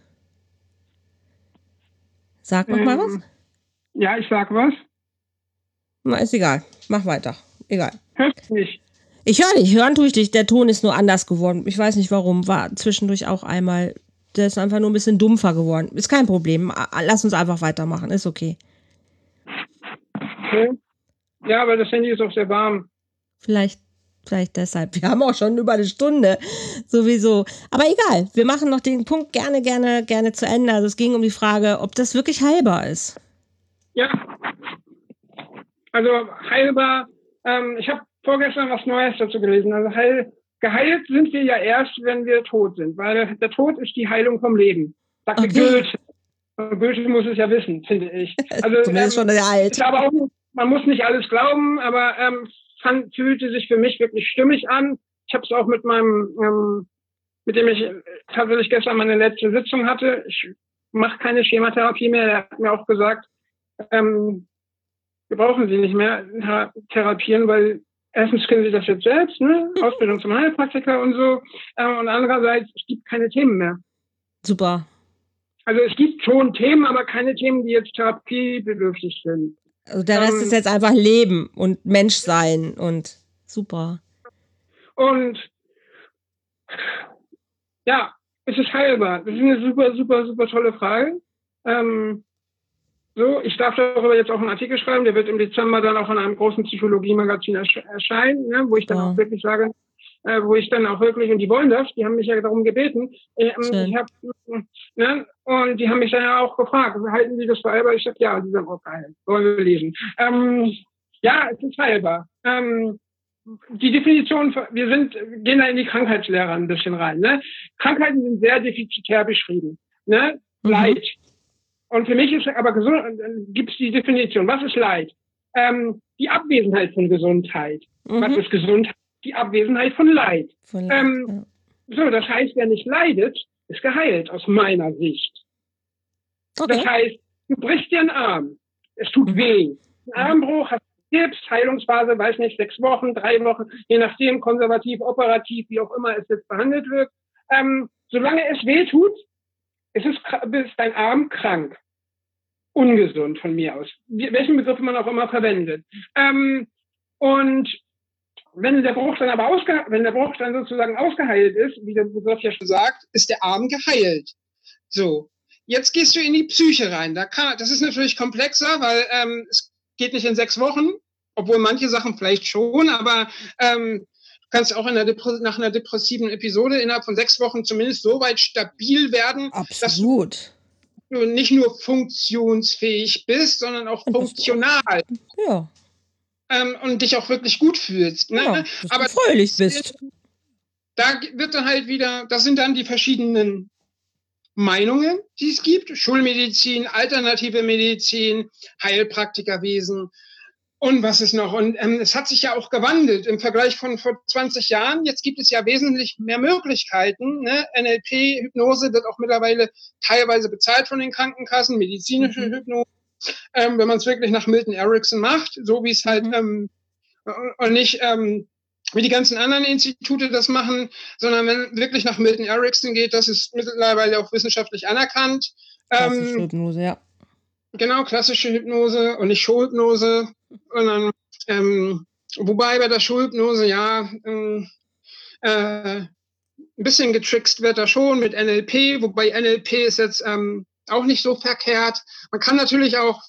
Sag noch mal was. Ja, ich sag was. Na, ist egal. Mach weiter. Egal. Hörst du mich? Ich höre dich. Hören tue ich dich. Der Ton ist nur anders geworden. Ich weiß nicht warum. War zwischendurch auch einmal. Der ist einfach nur ein bisschen dumpfer geworden. Ist kein Problem. Lass uns einfach weitermachen. Ist okay. Okay. Ja, aber das Handy ist auch sehr warm. Vielleicht deshalb. Wir haben auch schon über eine Stunde. Sowieso. Aber egal. Wir machen noch den Punkt gerne zu Ende. Also es ging um die Frage, ob das wirklich heilbar ist. Ja. Also heilbar. Ich habe vorgestern was Neues dazu gelesen. Also geheilt sind wir ja erst, wenn wir tot sind. Weil der Tod ist die Heilung vom Leben. Sagte Goethe. Goethe muss es ja wissen, finde ich. Also zumindest schon sehr alt. Ich glaube auch, man muss nicht alles glauben, aber fühlte sich für mich wirklich stimmig an. Ich habe es auch mit dem ich tatsächlich gestern meine letzte Sitzung hatte. Ich mache keine Schematherapie mehr. Er hat mir auch gesagt, wir brauchen Sie nicht mehr therapieren, weil erstens können Sie das jetzt selbst, ne? Ausbildung zum Heilpraktiker und so. Und andererseits, es gibt keine Themen mehr. Super. Also es gibt schon Themen, aber keine Themen, die jetzt therapiebedürftig sind. Also der Rest ist jetzt einfach Leben und Menschsein und super. Und ja, es ist heilbar. Das ist eine super, super, super tolle Frage. Ich darf darüber jetzt auch einen Artikel schreiben, der wird im Dezember dann auch in einem großen Psychologie-Magazin erscheinen, ne, wo ich dann auch wirklich sage, und die wollen das, die haben mich ja darum gebeten, und die haben mich dann ja auch gefragt, halten Sie das für heilbar? Ich sage, ja, die sagen, okay, wollen wir lesen. Ja, es ist heilbar. Die Definition, gehen da in die Krankheitslehre ein bisschen rein. Ne? Krankheiten sind sehr defizitär beschrieben. Ne? Leid. Und für mich ist aber gesund, gibt es die Definition. Was ist Leid? Die Abwesenheit von Gesundheit. Was ist Gesundheit? Die Abwesenheit von Leid. Das heißt, wer nicht leidet, ist geheilt, aus meiner Sicht. Okay. Das heißt, du brichst dir einen Arm. Es tut weh. Ein Armbruch, hast Gips, Heilungsphase, weiß nicht, 6 Wochen, 3 Wochen, je nachdem, konservativ, operativ, wie auch immer es jetzt behandelt wird. Solange es weh tut, ist dein Arm krank. Ungesund von mir aus. Welchen Begriff man auch immer verwendet. Und wenn der Bruch dann sozusagen ausgeheilt ist, wie der Begriff ja schon sagt, ist der Arm geheilt. So. Jetzt gehst du in die Psyche rein. Das ist natürlich komplexer, weil es geht nicht in 6 Wochen, obwohl manche Sachen vielleicht schon, aber du kannst auch nach einer depressiven Episode innerhalb von 6 Wochen zumindest so weit stabil werden, Absolut. dass du nicht nur funktionsfähig bist, sondern auch funktional. Ja. Und dich auch wirklich gut fühlst. Ne? Ja, aber du fröhlich bist. Da wird dann halt wieder, das sind dann die verschiedenen Meinungen, die es gibt. Schulmedizin, alternative Medizin, Heilpraktikerwesen und was ist noch. Und es hat sich ja auch gewandelt im Vergleich von vor 20 Jahren. Jetzt gibt es ja wesentlich mehr Möglichkeiten. Ne? NLP, Hypnose wird auch mittlerweile teilweise bezahlt von den Krankenkassen, medizinische Hypnose. Wenn man es wirklich nach Milton Erickson macht, so wie es halt und nicht wie die ganzen anderen Institute das machen, sondern wenn wirklich nach Milton Erickson geht, das ist mittlerweile auch wissenschaftlich anerkannt. Klassische Hypnose, ja. Genau, klassische Hypnose und nicht Showhypnose. Wobei bei der Showhypnose ein bisschen getrickst wird da schon mit NLP, wobei NLP ist jetzt auch nicht so verkehrt. Man kann natürlich auch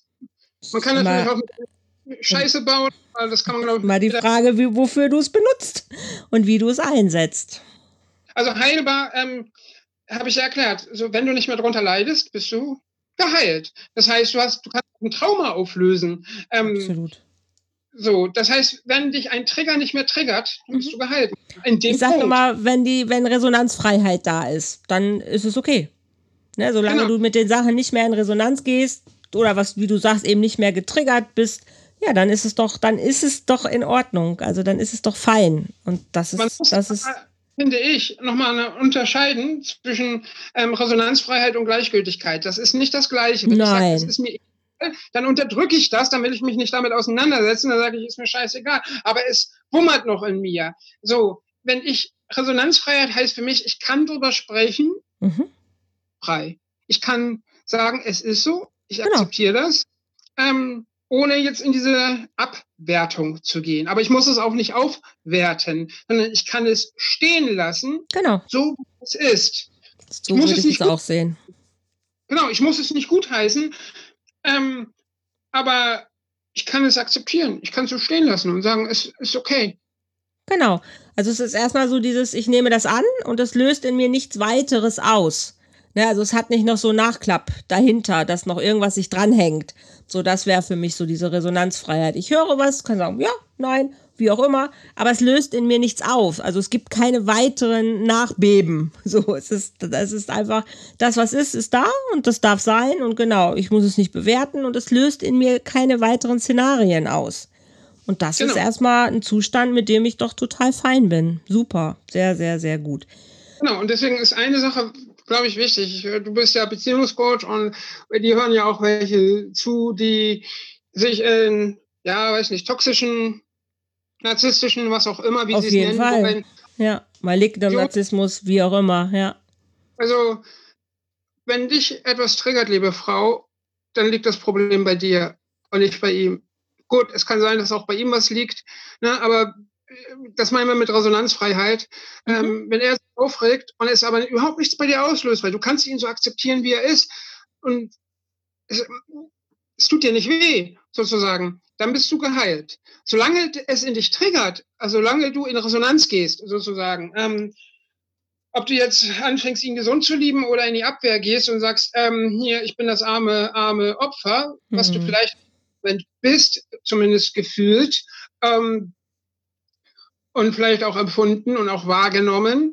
Scheiße bauen. Das kann man, glaube ich, mal die Frage, wofür du es benutzt und wie du es einsetzt. Also heilbar, habe ich ja erklärt. Also wenn du nicht mehr drunter leidest, bist du geheilt. Das heißt, du kannst ein Trauma auflösen. Absolut. So, das heißt, wenn dich ein Trigger nicht mehr triggert, dann bist du geheilt. Ich sage immer, wenn Resonanzfreiheit da ist, dann ist es okay. Ne, solange du mit den Sachen nicht mehr in Resonanz gehst oder wie du sagst, eben nicht mehr getriggert bist, ja, dann ist es doch in Ordnung. Also dann ist es doch fein. Und das ist finde ich, nochmal unterscheiden zwischen Resonanzfreiheit und Gleichgültigkeit. Das ist nicht das Gleiche. Wenn Nein. ich sage, es ist mir egal, dann unterdrücke ich das, dann will ich mich nicht damit auseinandersetzen, dann sage ich, ist mir scheißegal. Aber es wummert noch in mir. So, Resonanzfreiheit heißt für mich, ich kann drüber sprechen, frei. Ich kann sagen, es ist so, ich akzeptiere das, ohne jetzt in diese Abwertung zu gehen. Aber ich muss es auch nicht aufwerten, sondern ich kann es stehen lassen, so wie es ist. So würde ich es auch sehen. Genau, ich muss es nicht gutheißen, aber ich kann es akzeptieren. Ich kann es so stehen lassen und sagen, es ist okay. Genau. Also es ist erstmal so dieses, ich nehme das an und das löst in mir nichts weiteres aus. Ne, also es hat nicht noch so Nachklapp dahinter, dass noch irgendwas sich dranhängt. So, das wäre für mich so diese Resonanzfreiheit. Ich höre was, kann sagen, ja, nein, wie auch immer, aber es löst in mir nichts auf. Also es gibt keine weiteren Nachbeben. So, das ist einfach, das, was ist da und das darf sein und genau, ich muss es nicht bewerten und es löst in mir keine weiteren Szenarien aus. Und das ist erstmal ein Zustand, mit dem ich doch total fein bin. Super, sehr, sehr, sehr gut. Genau, und deswegen ist eine Sache glaube ich, wichtig. Du bist ja Beziehungscoach und die hören ja auch welche zu, die sich in, ja, weiß nicht, toxischen, narzisstischen, was auch immer, wie sie Auf es jeden nennen Fall. wollen. Ja, malignem Narzissmus, wie auch immer, ja. Also, wenn dich etwas triggert, liebe Frau, dann liegt das Problem bei dir und nicht bei ihm. Gut, es kann sein, dass auch bei ihm was liegt, ne, aber das meinen wir mit Resonanzfreiheit. Wenn er sich aufregt und es aber überhaupt nichts bei dir auslöst, weil du kannst ihn so akzeptieren, wie er ist und es tut dir nicht weh, sozusagen, dann bist du geheilt. Solange es in dich triggert, also solange du in Resonanz gehst, sozusagen, ob du jetzt anfängst, ihn gesund zu lieben oder in die Abwehr gehst und sagst, hier, ich bin das arme Opfer, was du vielleicht bist, zumindest gefühlt, und vielleicht auch empfunden und auch wahrgenommen,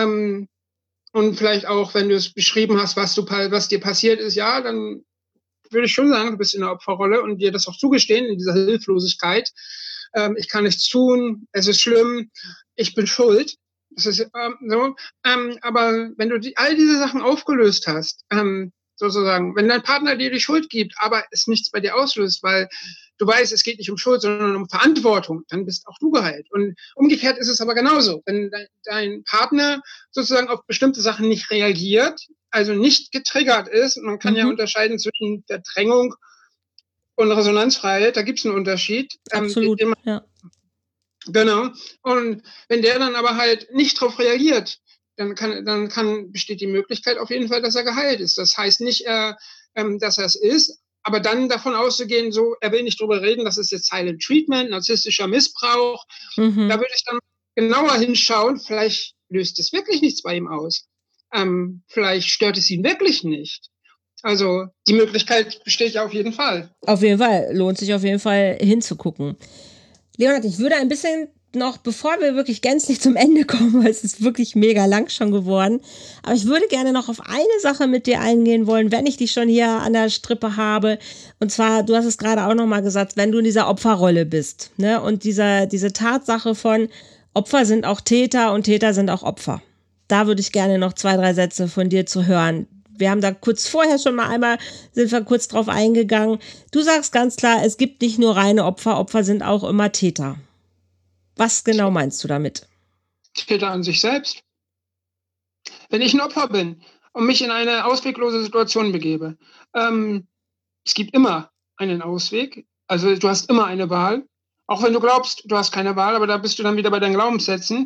und vielleicht auch, wenn du es beschrieben hast, was dir passiert ist, ja, dann würde ich schon sagen, du bist in der Opferrolle und dir das auch zugestehen, in dieser Hilflosigkeit. Ich kann nichts tun, es ist schlimm, ich bin schuld. Das ist so. Aber wenn du all diese Sachen aufgelöst hast, sozusagen, wenn dein Partner dir die Schuld gibt, aber es nichts bei dir auslöst, weil du weißt, es geht nicht um Schuld, sondern um Verantwortung, dann bist auch du geheilt. Und umgekehrt ist es aber genauso. Wenn dein Partner sozusagen auf bestimmte Sachen nicht reagiert, also nicht getriggert ist, man kann ja unterscheiden zwischen Verdrängung und Resonanzfreiheit, da gibt es einen Unterschied. Absolut, ja. Genau. Und wenn der dann aber halt nicht darauf reagiert, besteht die Möglichkeit auf jeden Fall, dass er geheilt ist. Das heißt nicht, dass er es ist, aber dann davon auszugehen, so, er will nicht drüber reden, das ist jetzt Silent Treatment, narzisstischer Missbrauch. Da würde ich dann genauer hinschauen, vielleicht löst es wirklich nichts bei ihm aus. Vielleicht stört es ihn wirklich nicht. Also die Möglichkeit besteht ja auf jeden Fall. Auf jeden Fall, lohnt sich auf jeden Fall hinzugucken. Leonhard, ich würde ein bisschen noch, bevor wir wirklich gänzlich zum Ende kommen, weil es ist wirklich mega lang schon geworden, aber ich würde gerne noch auf eine Sache mit dir eingehen wollen, wenn ich dich schon hier an der Strippe habe. Und zwar, du hast es gerade auch nochmal gesagt, wenn du in dieser Opferrolle bist, ne? Und diese Tatsache von Opfer sind auch Täter und Täter sind auch Opfer. Da würde ich gerne noch 2, 3 Sätze von dir zu hören. Wir haben da kurz vorher schon mal sind wir kurz drauf eingegangen. Du sagst ganz klar, es gibt nicht nur reine Opfer, Opfer sind auch immer Täter. Was genau meinst du damit? Täter an sich selbst. Wenn ich ein Opfer bin und mich in eine ausweglose Situation begebe, es gibt immer einen Ausweg. Also du hast immer eine Wahl. Auch wenn du glaubst, du hast keine Wahl, aber da bist du dann wieder bei deinen Glaubenssätzen.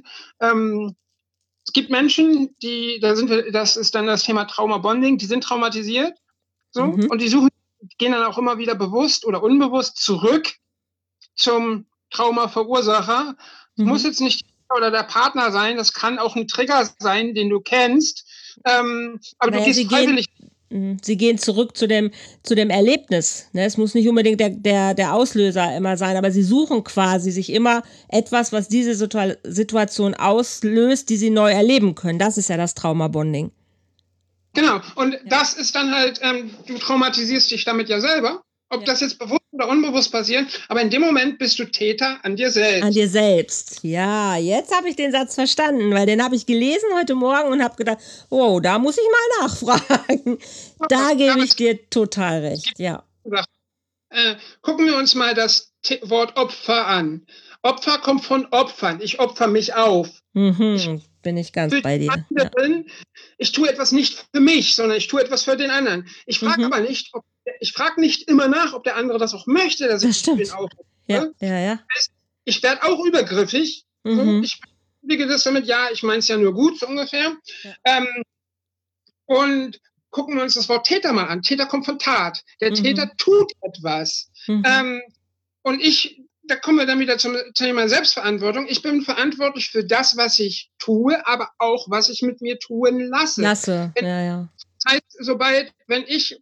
Es gibt Menschen, das ist dann das Thema Trauma-Bonding, die sind traumatisiert, so, und gehen dann auch immer wieder bewusst oder unbewusst zurück zum Traumaverursacher. Es muss jetzt nicht oder der Partner sein, das kann auch ein Trigger sein, den du kennst, aber du gehst freiwillig. Sie gehen zurück zu dem Erlebnis. Ne? Es muss nicht unbedingt der Auslöser immer sein, aber sie suchen quasi sich immer etwas, was diese Situation auslöst, die sie neu erleben können. Das ist ja das Trauma-Bonding. Genau, und das ist dann halt, du traumatisierst dich damit ja selber. Ob das jetzt bewusst oder unbewusst passiert, aber in dem Moment bist du Täter an dir selbst. An dir selbst, ja. Jetzt habe ich den Satz verstanden, weil den habe ich gelesen heute Morgen und habe gedacht, wow, da muss ich mal nachfragen. Da gebe ich dir total recht, ja. Gucken wir uns mal das Wort Opfer an. Opfer kommt von Opfern. Ich opfer mich auf. Bin ich ganz bei dir. Anderen, ich tue etwas nicht für mich, sondern ich tue etwas für den anderen. Ich frage aber nicht, ich frage nicht immer nach, ob der andere das auch möchte, dass ich den aufrufe. Ja. Ich werde auch übergriffig. Ich beginne das damit, ja, ich meine es ja nur gut, so ungefähr. Ja. Und gucken wir uns das Wort Täter mal an. Täter kommt von Tat. Der Täter tut etwas. Und da kommen wir dann wieder zum Thema Selbstverantwortung. Ich bin verantwortlich für das, was ich tue, aber auch, was ich mit mir tun lasse. Das heißt, wenn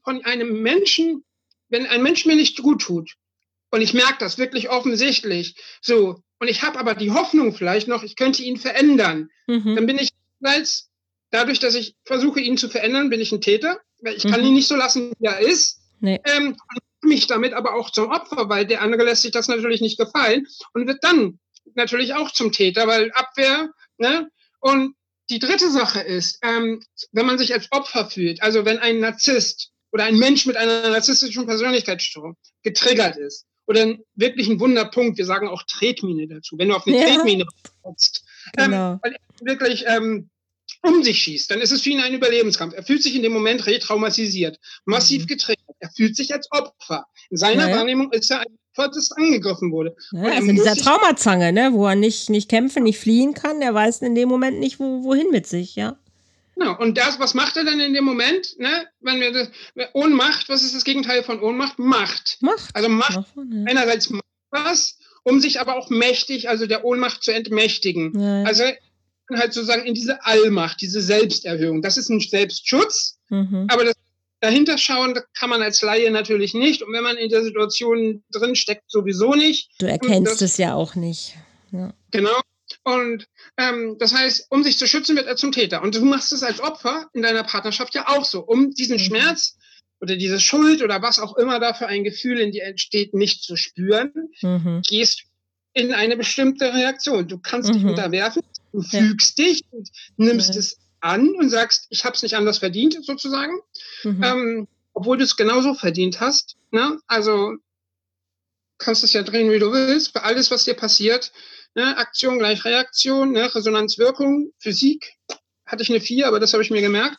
ein Mensch mir nicht gut tut, und ich merke das wirklich offensichtlich, so, und ich habe aber die Hoffnung vielleicht noch, ich könnte ihn verändern, dann bin ich dadurch, dass ich versuche, ihn zu verändern, bin ich ein Täter, weil ich kann ihn nicht so lassen, wie er ist. Nee. Und mich damit aber auch zum Opfer, weil der andere lässt sich das natürlich nicht gefallen und wird dann natürlich auch zum Täter, weil Abwehr, ne? Und Die dritte Sache ist, wenn man sich als Opfer fühlt, also wenn ein Narzisst oder ein Mensch mit einer narzisstischen Persönlichkeitsstörung getriggert ist oder wirklich ein Wunderpunkt, wir sagen auch Tretmine dazu, wenn du auf eine Tretmine kommst, genau. weil er wirklich um sich schießt, dann ist es für ihn ein Überlebenskampf. Er fühlt sich in dem Moment retraumatisiert, massiv getriggert. Er fühlt sich als Opfer. In seiner Wahrnehmung ist er ein Opfer, das angegriffen wurde. Ja, also in dieser Traumazange, ne, wo er nicht kämpfen, nicht fliehen kann. Er weiß in dem Moment nicht, wohin mit sich, ja. Genau. Und was macht er dann in dem Moment? Ne? Ohnmacht, was ist das Gegenteil von Ohnmacht? Macht. Also Macht, einerseits macht was, um sich aber auch mächtig, also der Ohnmacht zu entmächtigen. Ja. Also halt sozusagen in diese Allmacht, diese Selbsterhöhung. Das ist ein Selbstschutz, aber das dahinter schauen kann man als Laie natürlich nicht. Und wenn man in der Situation drin steckt, sowieso nicht. Du erkennst es ja auch nicht. Ja. Genau. Und das heißt, um sich zu schützen, wird er zum Täter. Und du machst es als Opfer in deiner Partnerschaft ja auch so. Um diesen Schmerz oder diese Schuld oder was auch immer da für ein Gefühl in dir entsteht, nicht zu spüren, gehst in eine bestimmte Reaktion. Du kannst dich unterwerfen, du fügst dich und nimmst es an und sagst, ich habe es nicht anders verdient, sozusagen. Obwohl du es genauso verdient hast. Ne? Also kannst es ja drehen, wie du willst. Für alles, was dir passiert, ne? Aktion gleich Reaktion, ne? Resonanzwirkung, Physik. Hatte ich eine 4, aber das habe ich mir gemerkt.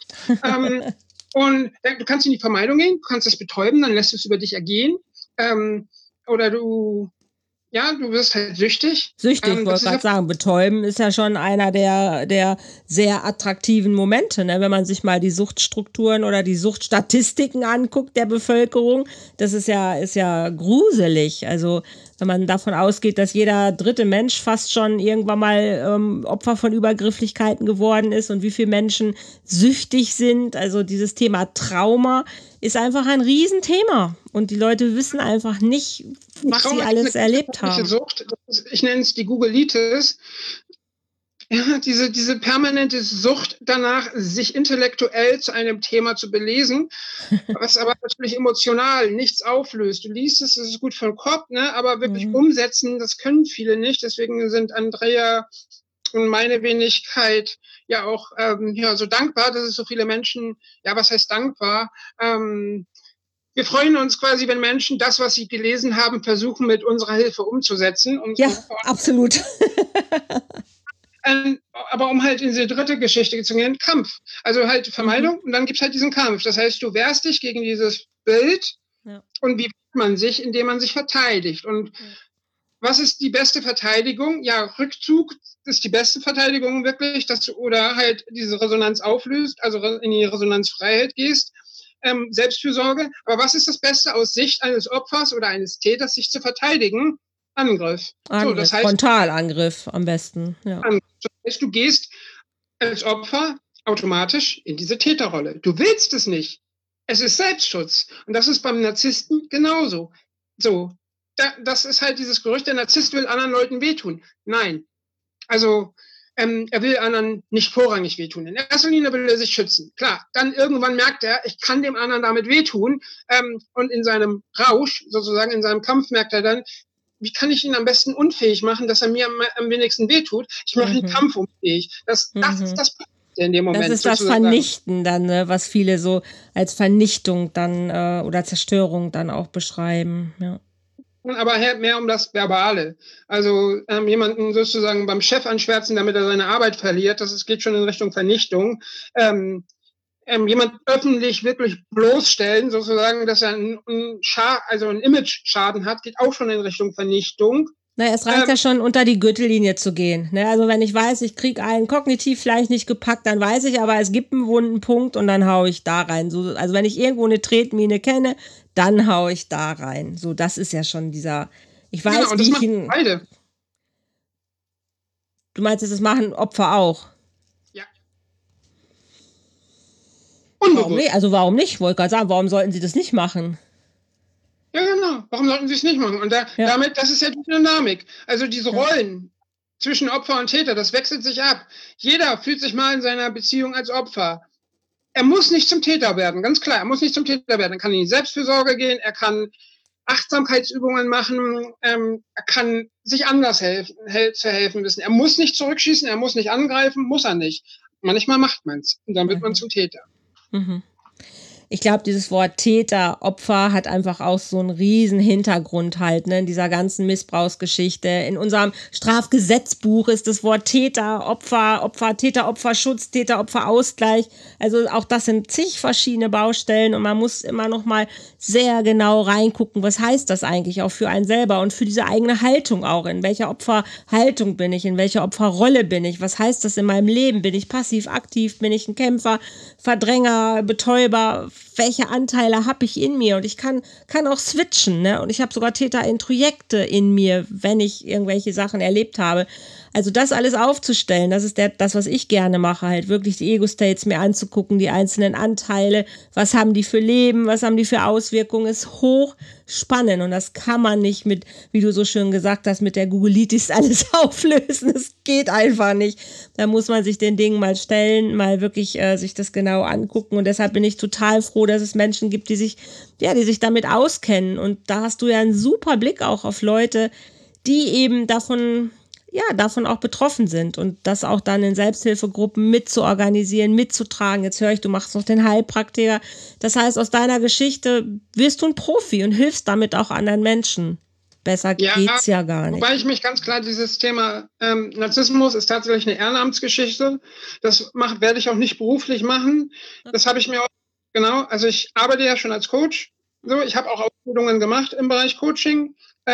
Und du kannst in die Vermeidung gehen, du kannst es betäuben, dann lässt du es über dich ergehen. Oder du wirst halt süchtig. Süchtig, wollte gerade sagen. Betäuben ist ja schon einer der sehr attraktiven Momente, ne? Wenn man sich mal die Suchtstrukturen oder die Suchtstatistiken anguckt der Bevölkerung. Das ist ja gruselig. Also wenn man davon ausgeht, dass jeder dritte Mensch fast schon irgendwann mal Opfer von Übergrifflichkeiten geworden ist und wie viele Menschen süchtig sind. Also dieses Thema Trauma ist einfach ein Riesenthema. Und die Leute wissen einfach nicht, was sie alles erlebt haben. Sucht, ich nenne es die Googleitis. Ja, diese permanente Sucht danach, sich intellektuell zu einem Thema zu belesen, was aber natürlich emotional nichts auflöst. Du liest es, es ist gut für den Kopf, ne? Aber wirklich umsetzen, das können viele nicht. Deswegen sind Andrea und meine Wenigkeit ja auch so dankbar, dass es so viele Menschen, was heißt dankbar? Wir freuen uns quasi, wenn Menschen das, was sie gelesen haben, versuchen, mit unserer Hilfe umzusetzen. Absolut. Aber um halt in diese dritte Geschichte zu gehen, Kampf. Also halt Vermeidung und dann gibt es halt diesen Kampf. Das heißt, du wehrst dich gegen dieses Bild und wie wehrt man sich, indem man sich verteidigt. Und was ist die beste Verteidigung? Ja, Rückzug ist die beste Verteidigung wirklich, dass du oder halt diese Resonanz auflöst, also in die Resonanzfreiheit gehst. Selbstfürsorge. Aber was ist das Beste aus Sicht eines Opfers oder eines Täters, sich zu verteidigen? Angriff. Das heißt, Frontalangriff am besten. Ja. Das heißt, du gehst als Opfer automatisch in diese Täterrolle. Du willst es nicht. Es ist Selbstschutz. Und das ist beim Narzissten genauso. Das ist halt dieses Gerücht, der Narzisst will anderen Leuten wehtun. Nein. Also er will anderen nicht vorrangig wehtun. In erster Linie will er sich schützen. Klar, dann irgendwann merkt er, ich kann dem anderen damit wehtun. Und in seinem Rausch, sozusagen in seinem Kampf, merkt er dann, wie kann ich ihn am besten unfähig machen, dass er mir am wenigsten wehtut? Ich mache ihn kampfunfähig. Das ist das in dem Moment. Das ist das Vernichten dann, ne, was viele so als Vernichtung dann oder Zerstörung dann auch beschreiben. Ja. Aber mehr um das Verbale. Also jemanden sozusagen beim Chef anschwärzen, damit er seine Arbeit verliert, geht schon in Richtung Vernichtung. Jemand öffentlich wirklich bloßstellen, sozusagen, dass er einen Image-Schaden hat, geht auch schon in Richtung Vernichtung. Naja, es reicht ja schon, unter die Gürtellinie zu gehen. Ne? Also wenn ich weiß, ich kriege einen kognitiv vielleicht nicht gepackt, dann weiß ich aber, es gibt einen wunden Punkt und dann haue ich da rein. Also wenn ich irgendwo eine Tretmine kenne, dann haue ich da rein. So, das ist ja schon dieser, ich weiß, und das machen beide. Du meinst, das machen Opfer auch? Warum nicht? Also warum nicht? Ich wollte gerade sagen, warum sollten sie das nicht machen? Ja, genau. Warum sollten sie es nicht machen? Und damit, das ist ja die Dynamik. Also diese Rollen zwischen Opfer und Täter, das wechselt sich ab. Jeder fühlt sich mal in seiner Beziehung als Opfer. Er muss nicht zum Täter werden, ganz klar. Er muss nicht zum Täter werden. Er kann in die Selbstfürsorge gehen, er kann Achtsamkeitsübungen machen, er kann sich anders helfen wissen. Er muss nicht zurückschießen, er muss nicht angreifen, muss er nicht. manchmal macht man es und dann wird man zum Täter. Mhm. Ich glaube, dieses Wort Täter, Opfer hat einfach auch so einen riesen Hintergrund halt, ne, in dieser ganzen Missbrauchsgeschichte. In unserem Strafgesetzbuch ist das Wort Täter, Opfer, Täter, Opferschutz, Täter, Opferausgleich. Also auch das sind zig verschiedene Baustellen und man muss immer noch mal sehr genau reingucken, was heißt das eigentlich auch für einen selber und für diese eigene Haltung auch. In welcher Opferhaltung bin ich, in welcher Opferrolle bin ich, was heißt das in meinem Leben? Bin ich passiv, aktiv, bin ich ein Kämpfer, Verdränger, Betäuber? Welche Anteile habe ich in mir? Und ich kann auch switchen, ne? Und ich habe sogar Täterintrojekte in mir, wenn ich irgendwelche Sachen erlebt habe. Also das alles aufzustellen, das ist das, was ich gerne mache, halt wirklich die Ego-States mir anzugucken, die einzelnen Anteile, was haben die für Leben, was haben die für Auswirkungen, ist hochspannend und das kann man nicht mit, wie du so schön gesagt hast, mit der Googleitis alles auflösen, das geht einfach nicht. Da muss man sich den Dingen mal stellen, mal wirklich sich das genau angucken und deshalb bin ich total froh, dass es Menschen gibt, die sich damit auskennen und da hast du ja einen super Blick auch auf Leute, die eben davon auch betroffen sind und das auch dann in Selbsthilfegruppen mitzuorganisieren, mitzutragen. Jetzt höre ich, du machst noch den Heilpraktiker. Das heißt, aus deiner Geschichte wirst du ein Profi und hilfst damit auch anderen Menschen. Besser geht's ja gar nicht. Wobei ich mich ganz klar, dieses Thema Narzissmus ist tatsächlich eine Ehrenamtsgeschichte. Das werde ich auch nicht beruflich machen. Okay. Das habe ich mir auch, genau, also ich arbeite ja schon als Coach. So, ich habe auch Ausbildungen gemacht im Bereich Coaching.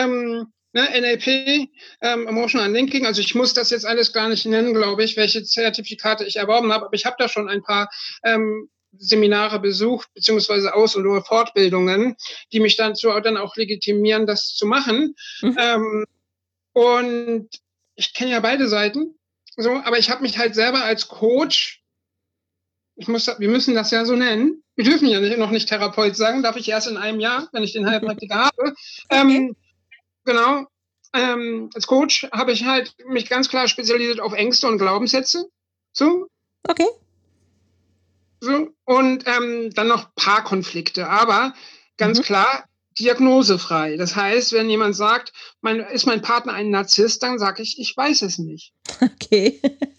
NLP, Emotional Unlinking, also ich muss das jetzt alles gar nicht nennen, glaube ich, welche Zertifikate ich erworben habe, aber ich habe da schon ein paar Seminare besucht, beziehungsweise Aus- und Fortbildungen, die mich dann auch legitimieren, das zu machen. Mhm. Und ich kenne ja beide Seiten, so, aber ich habe mich halt selber als Coach, wir müssen das ja so nennen, wir dürfen ja noch nicht Therapeut sagen, darf ich erst in einem Jahr, wenn ich den Heilpraktiker habe. Okay. Genau. Als Coach habe ich halt mich ganz klar spezialisiert auf Ängste und Glaubenssätze. So. Okay. So. Und dann noch Paarkonflikte. Aber ganz klar diagnosefrei. Das heißt, wenn jemand sagt, ist mein Partner ein Narzisst, dann sage ich weiß es nicht. Okay.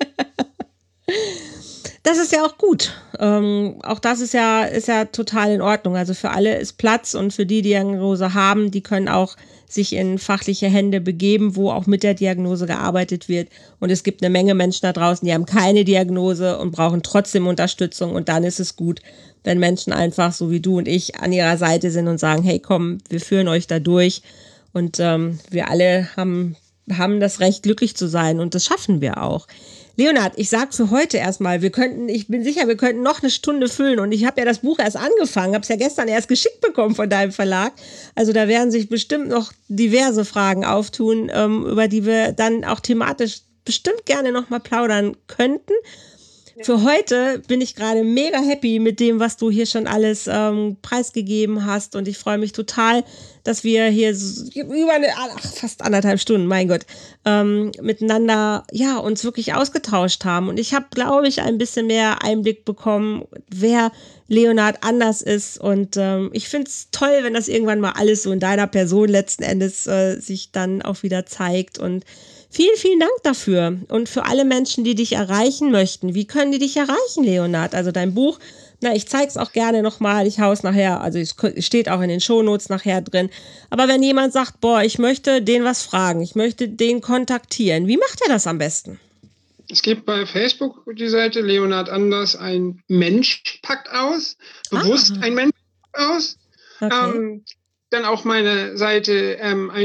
Das ist ja auch gut. Auch das ist ja total in Ordnung. Also für alle ist Platz und für die Diagnose haben, die können auch sich in fachliche Hände begeben, wo auch mit der Diagnose gearbeitet wird. Und es gibt eine Menge Menschen da draußen, die haben keine Diagnose und brauchen trotzdem Unterstützung. Und dann ist es gut, wenn Menschen einfach so wie du und ich an ihrer Seite sind und sagen, hey komm, wir führen euch da durch. Und wir alle haben das Recht, glücklich zu sein. Und das schaffen wir auch. Leonhard, ich sag für heute erstmal, ich bin sicher, wir könnten noch eine Stunde füllen und ich habe ja das Buch erst angefangen, habe es ja gestern erst geschickt bekommen von deinem Verlag. Also da werden sich bestimmt noch diverse Fragen auftun, über die wir dann auch thematisch bestimmt gerne nochmal plaudern könnten. Für heute bin ich gerade mega happy mit dem, was du hier schon alles preisgegeben hast und ich freue mich total, dass wir hier über fast 1,5 Stunden, mein Gott, miteinander uns wirklich ausgetauscht haben und ich habe, glaube ich, ein bisschen mehr Einblick bekommen, wer Leonhard Anders ist und ich finde es toll, wenn das irgendwann mal alles so in deiner Person letzten Endes sich dann auch wieder zeigt und vielen, vielen Dank dafür. Und für alle Menschen, die dich erreichen möchten, wie können die dich erreichen, Leonhard? Also dein Buch, ich zeige es auch gerne nochmal, ich haue es nachher, also es steht auch in den Shownotes nachher drin. Aber wenn jemand sagt, ich möchte den was fragen, ich möchte den kontaktieren, wie macht er das am besten? Es gibt bei Facebook die Seite Leonhard Anders, ein Mensch packt aus, bewusst ein Mensch packt aus. Okay. Dann auch meine Seite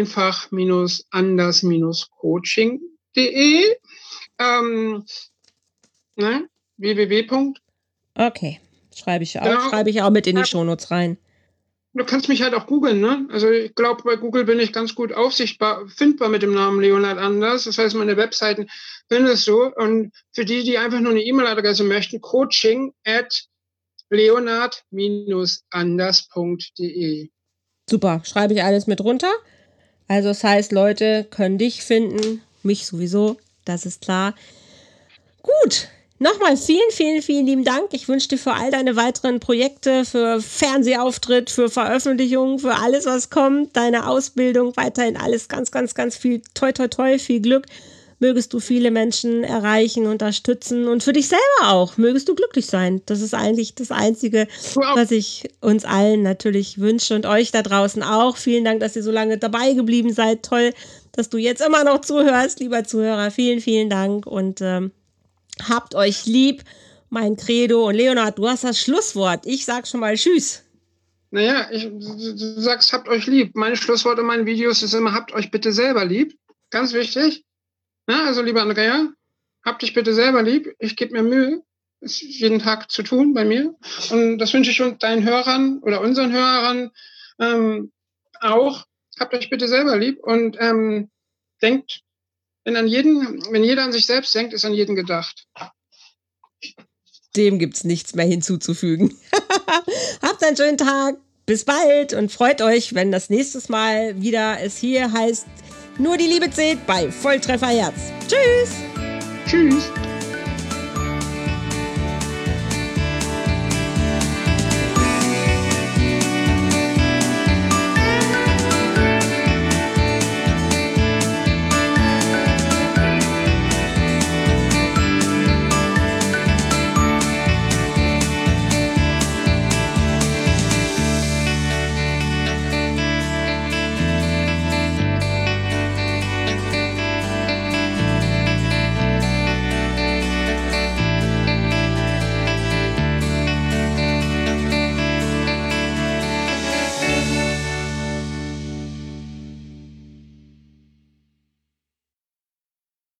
einfach-anders-coaching.de www. Okay, schreibe ich auch mit in die Shownotes rein. Du kannst mich halt auch googeln, ne? Also ich glaube, bei Google bin ich ganz gut findbar mit dem Namen Leonhard Anders. Das heißt, meine Webseiten findest du. Und für die einfach nur eine E-Mail-Adresse möchten, coaching@leonhard-anders.de. Super, schreibe ich alles mit runter. Also das heißt, Leute können dich finden, mich sowieso, das ist klar. Gut, nochmal vielen, vielen, vielen lieben Dank. Ich wünsche dir für all deine weiteren Projekte, für Fernsehauftritt, für Veröffentlichungen, für alles, was kommt, deine Ausbildung, weiterhin alles ganz, ganz, ganz viel toi, toi, toi, viel Glück. mögest du viele Menschen erreichen, unterstützen und für dich selber auch. Mögest du glücklich sein. Das ist eigentlich das Einzige, was ich uns allen natürlich wünsche und euch da draußen auch. Vielen Dank, dass ihr so lange dabei geblieben seid. Toll, dass du jetzt immer noch zuhörst, lieber Zuhörer. Vielen, vielen Dank und habt euch lieb. Mein Credo. Und Leonhard, du hast das Schlusswort. Ich sag schon mal Tschüss. Naja, du sagst, habt euch lieb. Meine Schlussworte in meinen Videos ist immer, habt euch bitte selber lieb. Ganz wichtig. Ja, also, liebe Andrea, habt dich bitte selber lieb. Ich gebe mir Mühe, es jeden Tag zu tun bei mir. Und das wünsche ich deinen Hörern oder unseren Hörern auch. Habt euch bitte selber lieb und denkt, wenn jeder an sich selbst denkt, ist an jeden gedacht. Dem gibt's nichts mehr hinzuzufügen. Habt einen schönen Tag. Bis bald und freut euch, wenn das nächstes Mal wieder es hier heißt, nur die Liebe zählt bei Volltreffer Herz. Tschüss. Tschüss.